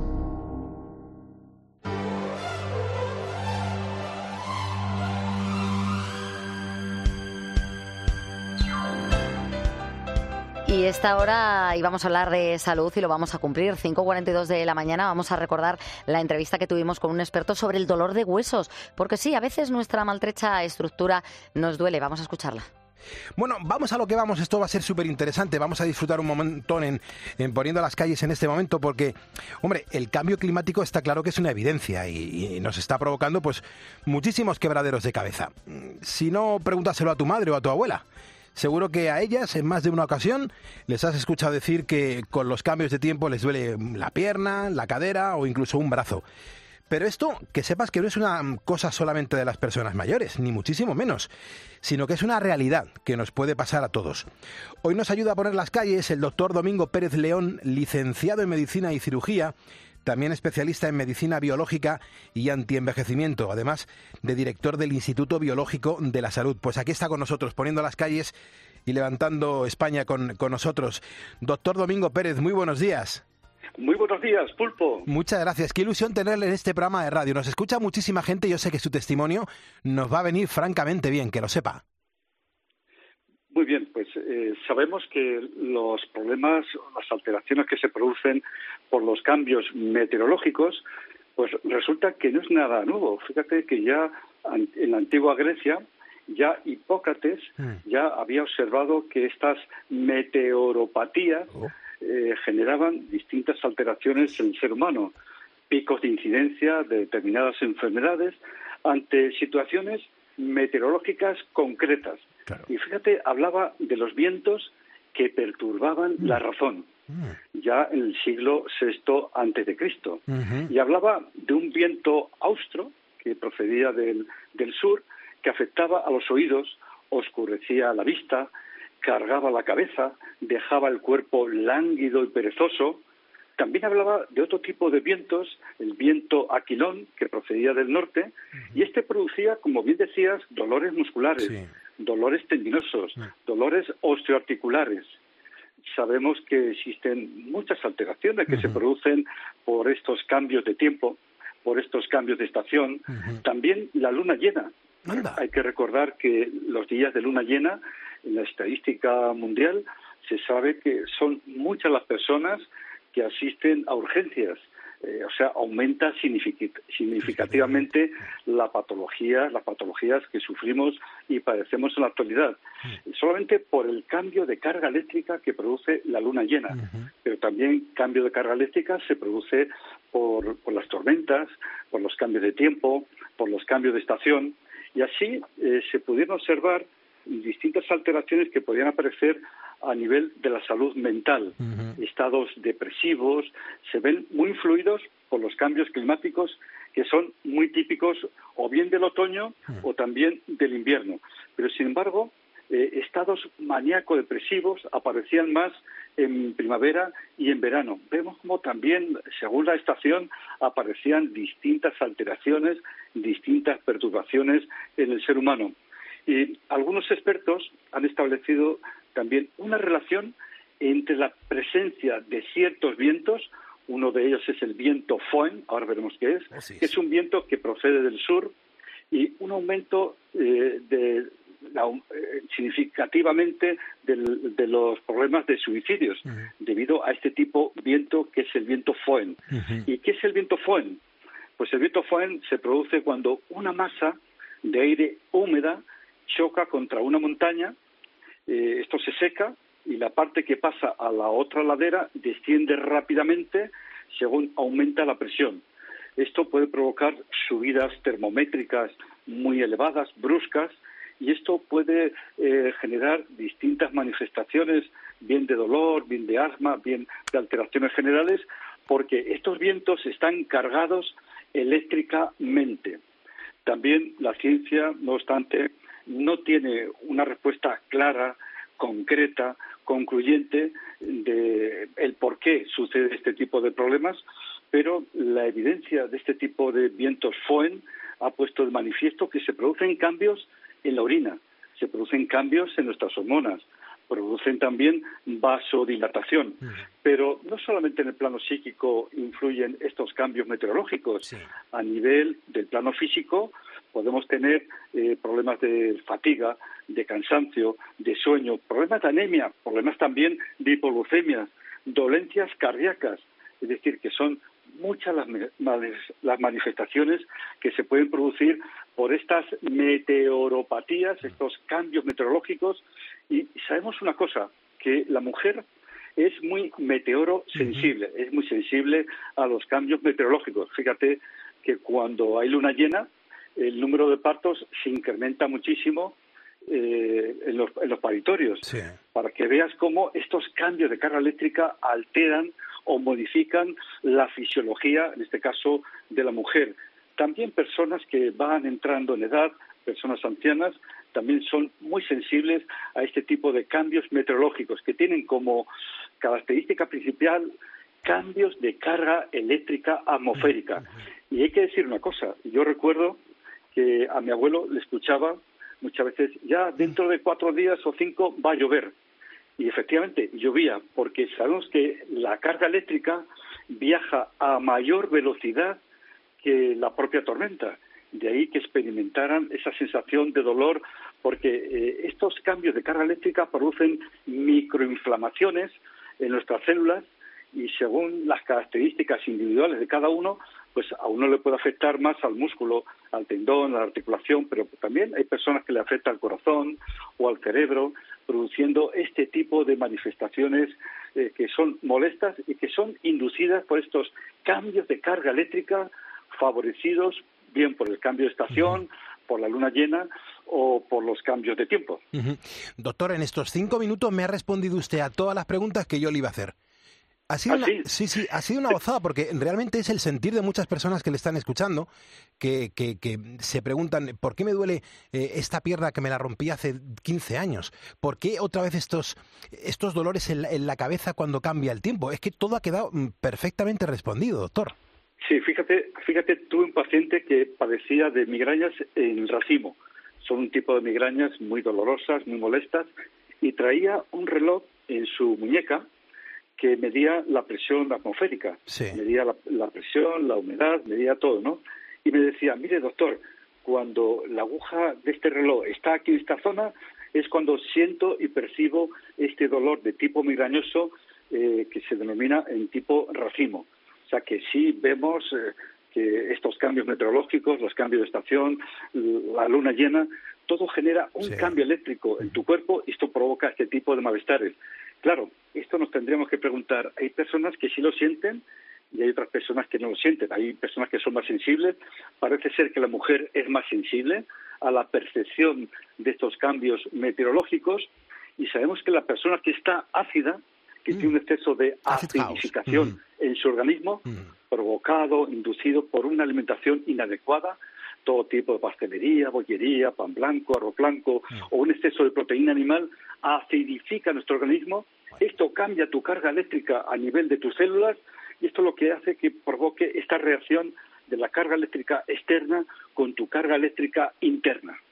Y esta hora íbamos a hablar de salud y lo vamos a cumplir. 5:42 de la mañana vamos a recordar la entrevista que tuvimos con un experto sobre el dolor de huesos. Porque sí, a veces nuestra maltrecha estructura nos duele. Vamos a escucharla. Bueno, vamos a lo que vamos. Esto va a ser súper interesante. Vamos a disfrutar un montón en Poniendo las Calles en este momento porque, hombre, el cambio climático está claro que es una evidencia y nos está provocando pues muchísimos quebraderos de cabeza. Si no, pregúntaselo a tu madre o a tu abuela. Seguro que a ellas, en más de una ocasión, les has escuchado decir que con los cambios de tiempo les duele la pierna, la cadera o incluso un brazo. Pero esto, que sepas que no es una cosa solamente de las personas mayores, ni muchísimo menos, sino que es una realidad que nos puede pasar a todos. Hoy nos ayuda a poner las calles el doctor Domingo Pérez León, licenciado en Medicina y Cirugía, también especialista en medicina biológica y antienvejecimiento, además de director del Instituto Biológico de la Salud. Pues aquí está con nosotros, poniendo las calles y levantando España con nosotros. Doctor Domingo Pérez, muy buenos días. Muy buenos días, Pulpo. Muchas gracias. Qué ilusión tenerle en este programa de radio. Nos escucha muchísima gente y yo sé que su testimonio nos va a venir francamente bien, que lo sepa. Muy bien, pues sabemos que los problemas, las alteraciones que se producen por los cambios meteorológicos, pues resulta que no es nada nuevo. Fíjate que ya en la antigua Grecia, ya Hipócrates ya había observado que estas meteoropatías generaban distintas alteraciones en el ser humano, picos de incidencia de determinadas enfermedades ante situaciones meteorológicas concretas. Claro. Y fíjate, hablaba de los vientos que perturbaban la razón, ya en el siglo VI a.C. Y hablaba de un viento austro que procedía del sur, que afectaba a los oídos, oscurecía la vista, cargaba la cabeza, dejaba el cuerpo lánguido y perezoso. También hablaba de otro tipo de vientos, el viento aquilón, que procedía del norte, y este producía, como bien decías, dolores musculares, dolores tendinosos, dolores osteoarticulares. Sabemos que existen muchas alteraciones que se producen por estos cambios de tiempo, por estos cambios de estación. También la luna llena. Hay que recordar que los días de luna llena, en la estadística mundial, se sabe que son muchas las personas que asisten a urgencias, o sea, aumenta significativamente las patologías que sufrimos y padecemos en la actualidad, solamente por el cambio de carga eléctrica que produce la luna llena, pero también cambio de carga eléctrica se produce por las tormentas, por los cambios de tiempo, por los cambios de estación, y así se pudieron observar distintas alteraciones que podían aparecer a nivel de la salud mental. Estados depresivos se ven muy influidos por los cambios climáticos que son muy típicos o bien del otoño o también del invierno. Pero, sin embargo, estados maníaco-depresivos aparecían más en primavera y en verano. Vemos como también, según la estación, aparecían distintas alteraciones, distintas perturbaciones en el ser humano. Y algunos expertos han establecido también una relación entre la presencia de ciertos vientos, uno de ellos es el viento Foehn, ahora veremos qué es, que es un viento que procede del sur, y un aumento de significativamente de los problemas de suicidios debido a este tipo de viento que es el viento Foehn. ¿Y qué es el viento Foehn? Pues el viento Foehn se produce cuando una masa de aire húmeda choca contra una montaña, esto se seca y la parte que pasa a la otra ladera desciende rápidamente según aumenta la presión. Esto puede provocar subidas termométricas muy elevadas, bruscas, y esto puede generar distintas manifestaciones, bien de dolor, bien de asma, bien de alteraciones generales, porque estos vientos están cargados eléctricamente. También la ciencia, no obstante, no tiene una respuesta clara, concreta, concluyente de el por qué sucede este tipo de problemas, pero la evidencia de este tipo de vientos Foehn ha puesto de manifiesto que se producen cambios en la orina, se producen cambios en nuestras hormonas, producen también vasodilatación. Pero no solamente en el plano psíquico influyen estos cambios meteorológicos, a nivel del plano físico podemos tener problemas de fatiga, de cansancio, de sueño, problemas de anemia, problemas también de hipoglucemia, dolencias cardíacas, es decir, que son muchas las manifestaciones que se pueden producir por estas meteoropatías, estos cambios meteorológicos. Y sabemos una cosa, que la mujer es muy meteorosensible, es muy sensible a los cambios meteorológicos. Fíjate que cuando hay luna llena, el número de partos se incrementa muchísimo en los paritorios, para que veas cómo estos cambios de carga eléctrica alteran o modifican la fisiología, en este caso, de la mujer. También personas que van entrando en edad, personas ancianas, también son muy sensibles a este tipo de cambios meteorológicos que tienen como característica principal cambios de carga eléctrica atmosférica. Y hay que decir una cosa, yo recuerdo que a mi abuelo le escuchaba muchas veces, ya dentro de 4 días o 5 va a llover. Y efectivamente llovía, porque sabemos que la carga eléctrica viaja a mayor velocidad que la propia tormenta. De ahí que experimentaran esa sensación de dolor, porque estos cambios de carga eléctrica producen microinflamaciones en nuestras células y según las características individuales de cada uno, pues a uno le puede afectar más al músculo, al tendón, a la articulación, pero también hay personas que le afecta al corazón o al cerebro, produciendo este tipo de manifestaciones que son molestas y que son inducidas por estos cambios de carga eléctrica favorecidos bien por el cambio de estación, por la luna llena o por los cambios de tiempo. Doctor, en estos 5 minutos me ha respondido usted a todas las preguntas que yo le iba a hacer. Ha sido ha sido una gozada, porque realmente es el sentir de muchas personas que le están escuchando, que se preguntan, ¿por qué me duele esta pierna que me la rompí hace 15 años? ¿Por qué otra vez estos dolores en la cabeza cuando cambia el tiempo? Es que todo ha quedado perfectamente respondido, doctor. Sí, fíjate, tuve un paciente que padecía de migrañas en racimo. Son un tipo de migrañas muy dolorosas, muy molestas, y traía un reloj en su muñeca que medía la presión atmosférica, medía la presión, la humedad, medía todo, ¿no? Y me decía, mire doctor, cuando la aguja de este reloj está aquí en esta zona, es cuando siento y percibo este dolor de tipo migrañoso que se denomina en tipo racimo. O sea que sí vemos que estos cambios meteorológicos, los cambios de estación, la luna llena, todo genera un cambio eléctrico en tu cuerpo y esto provoca este tipo de malestares. Claro, esto nos tendríamos que preguntar, hay personas que sí lo sienten y hay otras personas que no lo sienten. Hay personas que son más sensibles. Parece ser que la mujer es más sensible a la percepción de estos cambios meteorológicos y sabemos que la persona que está ácida, que tiene un exceso de acidificación en su organismo, provocado, inducido por una alimentación inadecuada, todo tipo de pastelería, bollería, pan blanco, arroz blanco o un exceso de proteína animal, acidifica nuestro organismo. Esto cambia tu carga eléctrica a nivel de tus células y esto es lo que hace que provoque esta reacción de la carga eléctrica externa con tu carga eléctrica interna.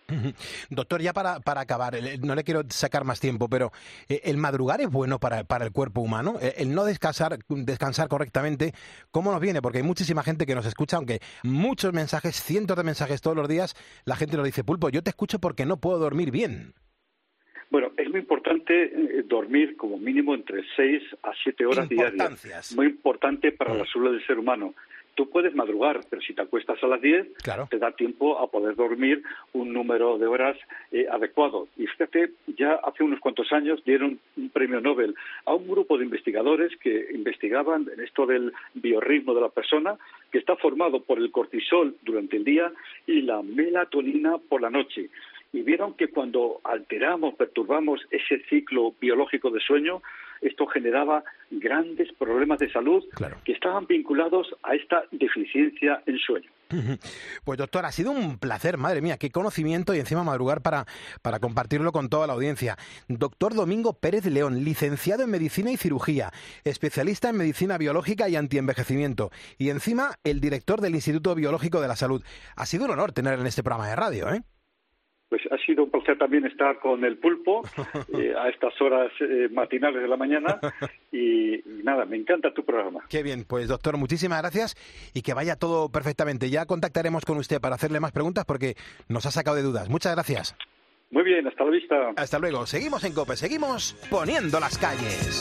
Doctor, ya para acabar, no le quiero sacar más tiempo, pero ¿el madrugar es bueno para el cuerpo humano? ¿El no descansar correctamente, cómo nos viene? Porque hay muchísima gente que nos escucha, aunque muchos mensajes, cientos de mensajes todos los días, la gente nos dice, Pulpo, yo te escucho porque no puedo dormir bien. Bueno, es muy importante dormir como mínimo entre 6 a 7 horas diarias. Muy importante para la salud del ser humano. Tú puedes madrugar, pero si te acuestas a las 10, te da tiempo a poder dormir un número de horas adecuado. Y fíjate, ya hace unos cuantos años dieron un premio Nobel a un grupo de investigadores que investigaban en esto del biorritmo de la persona, que está formado por el cortisol durante el día y la melatonina por la noche. Y vieron que cuando alteramos, perturbamos ese ciclo biológico de sueño, esto generaba grandes problemas de salud que estaban vinculados a esta deficiencia en sueño. Pues doctor, ha sido un placer, madre mía, qué conocimiento y encima madrugar para compartirlo con toda la audiencia. Doctor Domingo Pérez León, licenciado en Medicina y Cirugía, especialista en Medicina Biológica y Antienvejecimiento y encima el director del Instituto Biológico de la Salud. Ha sido un honor tenerlo en este programa de radio, ¿eh? Pues ha sido un placer también estar con el Pulpo a estas horas matinales de la mañana y nada, me encanta tu programa. Qué bien, pues doctor, muchísimas gracias y que vaya todo perfectamente. Ya contactaremos con usted para hacerle más preguntas porque nos ha sacado de dudas. Muchas gracias. Muy bien, hasta la vista. Hasta luego. Seguimos en COPE, seguimos poniendo las calles.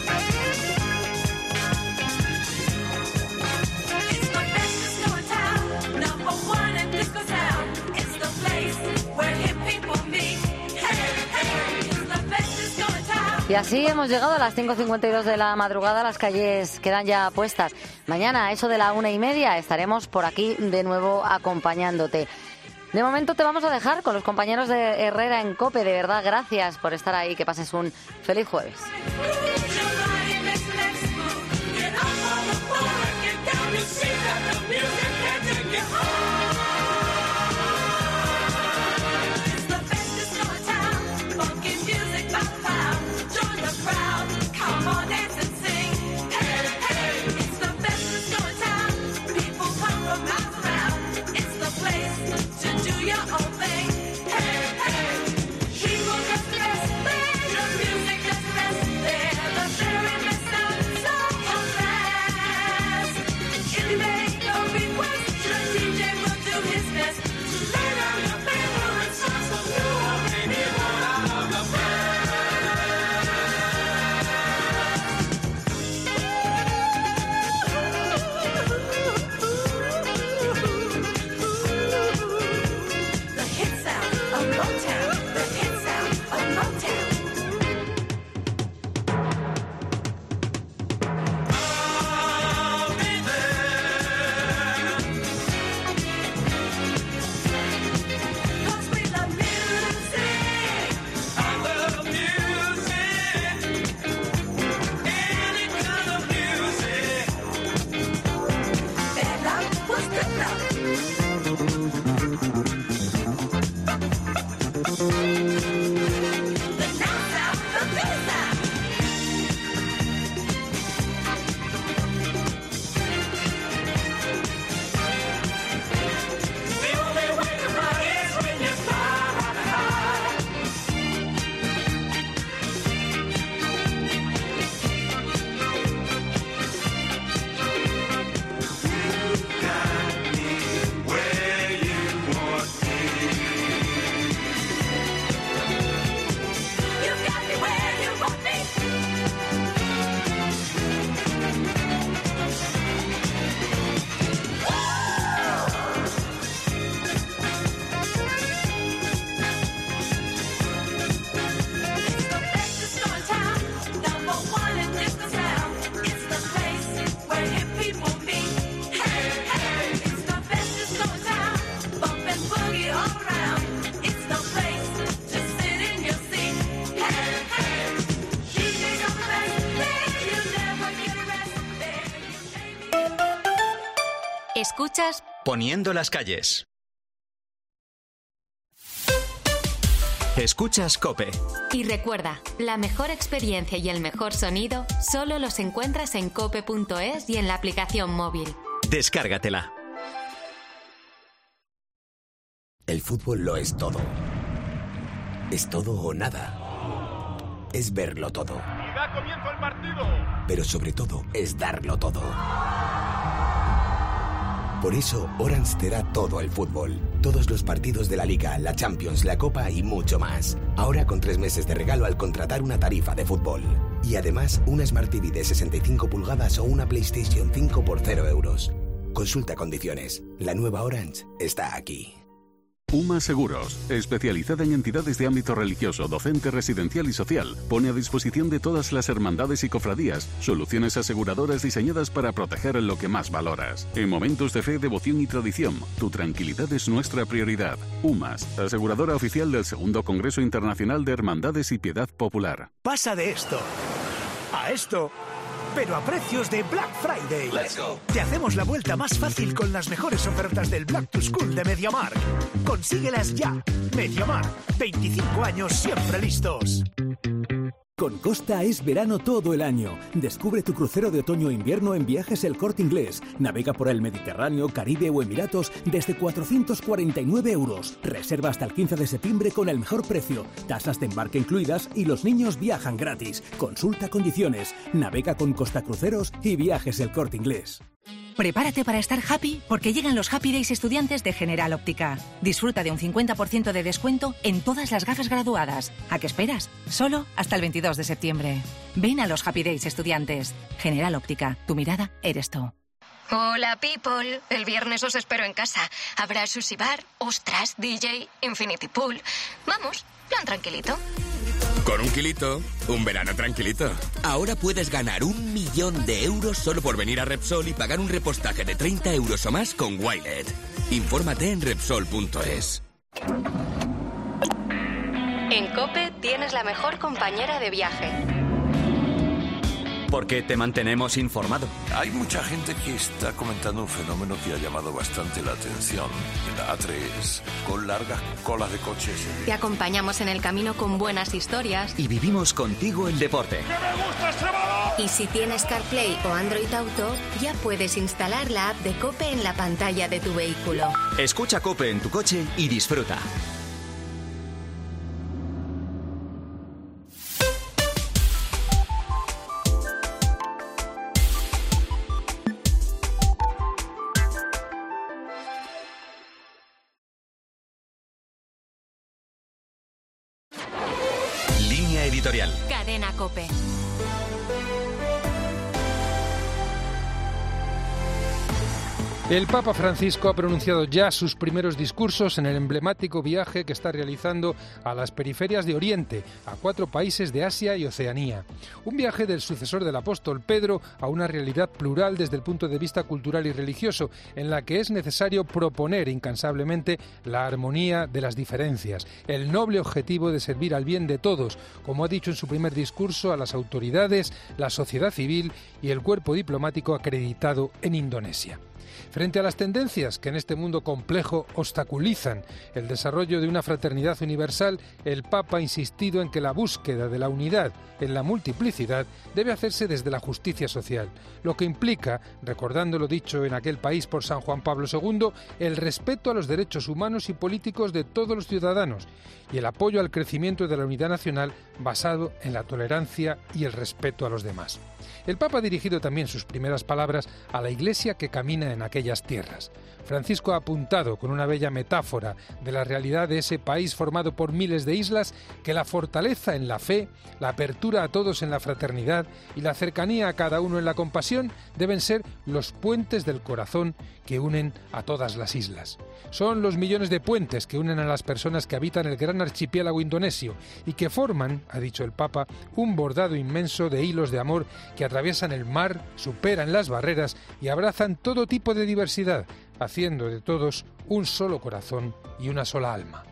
Y así hemos llegado a las 5:52 de la madrugada, las calles quedan ya puestas. Mañana, a eso de la 1:30, estaremos por aquí de nuevo acompañándote. De momento te vamos a dejar con los compañeros de Herrera en COPE. De verdad, gracias por estar ahí, que pases un feliz jueves. Escuchas Poniendo las calles. Escuchas COPE. Y recuerda, la mejor experiencia y el mejor sonido solo los encuentras en cope.es y en la aplicación móvil. Descárgatela. El El fútbol lo es todo. Es todo o nada. Es verlo todo. ¡Y da comienzo el partido! Pero sobre todo es darlo todo. Por eso, Orange te da todo el fútbol. Todos los partidos de la Liga, la Champions, la Copa y mucho más. Ahora con 3 meses de regalo al contratar una tarifa de fútbol. Y además, una Smart TV de 65 pulgadas o una PlayStation 5 por 0 euros. Consulta condiciones. La nueva Orange está aquí. UMA Seguros, especializada en entidades de ámbito religioso, docente, residencial y social, pone a disposición de todas las hermandades y cofradías soluciones aseguradoras diseñadas para proteger lo que más valoras. En momentos de fe, devoción y tradición, tu tranquilidad es nuestra prioridad. UMAS, aseguradora oficial del Segundo Congreso Internacional de Hermandades y Piedad Popular. Pasa de esto a esto, pero a precios de Black Friday. Let's go. Te hacemos la vuelta más fácil con las mejores ofertas del Black to School de MediaMarkt. Consíguelas ya. MediaMarkt, 25 años siempre listos. Con Costa es verano todo el año. Descubre tu crucero de otoño e invierno en Viajes El Corte Inglés. Navega por el Mediterráneo, Caribe o Emiratos desde 449 euros. Reserva hasta el 15 de septiembre con el mejor precio. Tasas de embarque incluidas y los niños viajan gratis. Consulta condiciones. Navega con Costa Cruceros y Viajes El Corte Inglés. Prepárate para estar happy porque llegan los Happy Days estudiantes de General Óptica. Disfruta de un 50% de descuento en todas las gafas graduadas. ¿A qué esperas? Solo hasta el 22 de septiembre. Ven a los Happy Days estudiantes. General Óptica, tu mirada eres tú. Hola, people. El viernes os espero en casa. Habrá sushi bar, ostras, DJ, infinity pool. Vamos, plan tranquilito. Con 1 kilito, un verano tranquilito. Ahora puedes ganar 1 millón de euros solo por venir a Repsol y pagar un repostaje de 30 euros o más con Wilet. Infórmate en Repsol.es. En COPE tienes la mejor compañera de viaje. Porque te mantenemos informado. Hay mucha gente que está comentando un fenómeno que ha llamado bastante la atención. En la A3, con largas colas de coches. Te acompañamos en el camino con buenas historias. Y vivimos contigo el deporte. ¡Que me gusta este balón! Y si tienes CarPlay o Android Auto, ya puedes instalar la app de COPE en la pantalla de tu vehículo. Escucha COPE en tu coche y disfruta. Editorial. Cadena COPE. El Papa Francisco ha pronunciado ya sus primeros discursos en el emblemático viaje que está realizando a las periferias de Oriente, a 4 países de Asia y Oceanía. Un viaje del sucesor del apóstol Pedro a una realidad plural desde el punto de vista cultural y religioso, en la que es necesario proponer incansablemente la armonía de las diferencias, el noble objetivo de servir al bien de todos, como ha dicho en su primer discurso a las autoridades, la sociedad civil y el cuerpo diplomático acreditado en Indonesia. Frente a las tendencias que en este mundo complejo obstaculizan el desarrollo de una fraternidad universal, el Papa ha insistido en que la búsqueda de la unidad en la multiplicidad debe hacerse desde la justicia social, lo que implica, recordando lo dicho en aquel país por San Juan Pablo II, el respeto a los derechos humanos y políticos de todos los ciudadanos y el apoyo al crecimiento de la unidad nacional basado en la tolerancia y el respeto a los demás. El Papa ha dirigido también sus primeras palabras a la Iglesia que camina en aquellas tierras. Francisco ha apuntado con una bella metáfora de la realidad de ese país formado por miles de islas que la fortaleza en la fe, la apertura a todos en la fraternidad y la cercanía a cada uno en la compasión deben ser los puentes del corazón que unen a todas las islas. Son los millones de puentes que unen a las personas que habitan el gran archipiélago indonesio y que forman, ha dicho el Papa, un bordado inmenso de hilos de amor que atraviesan el mar, superan las barreras y abrazan todo tipo de diversidad, haciendo de todos un solo corazón y una sola alma.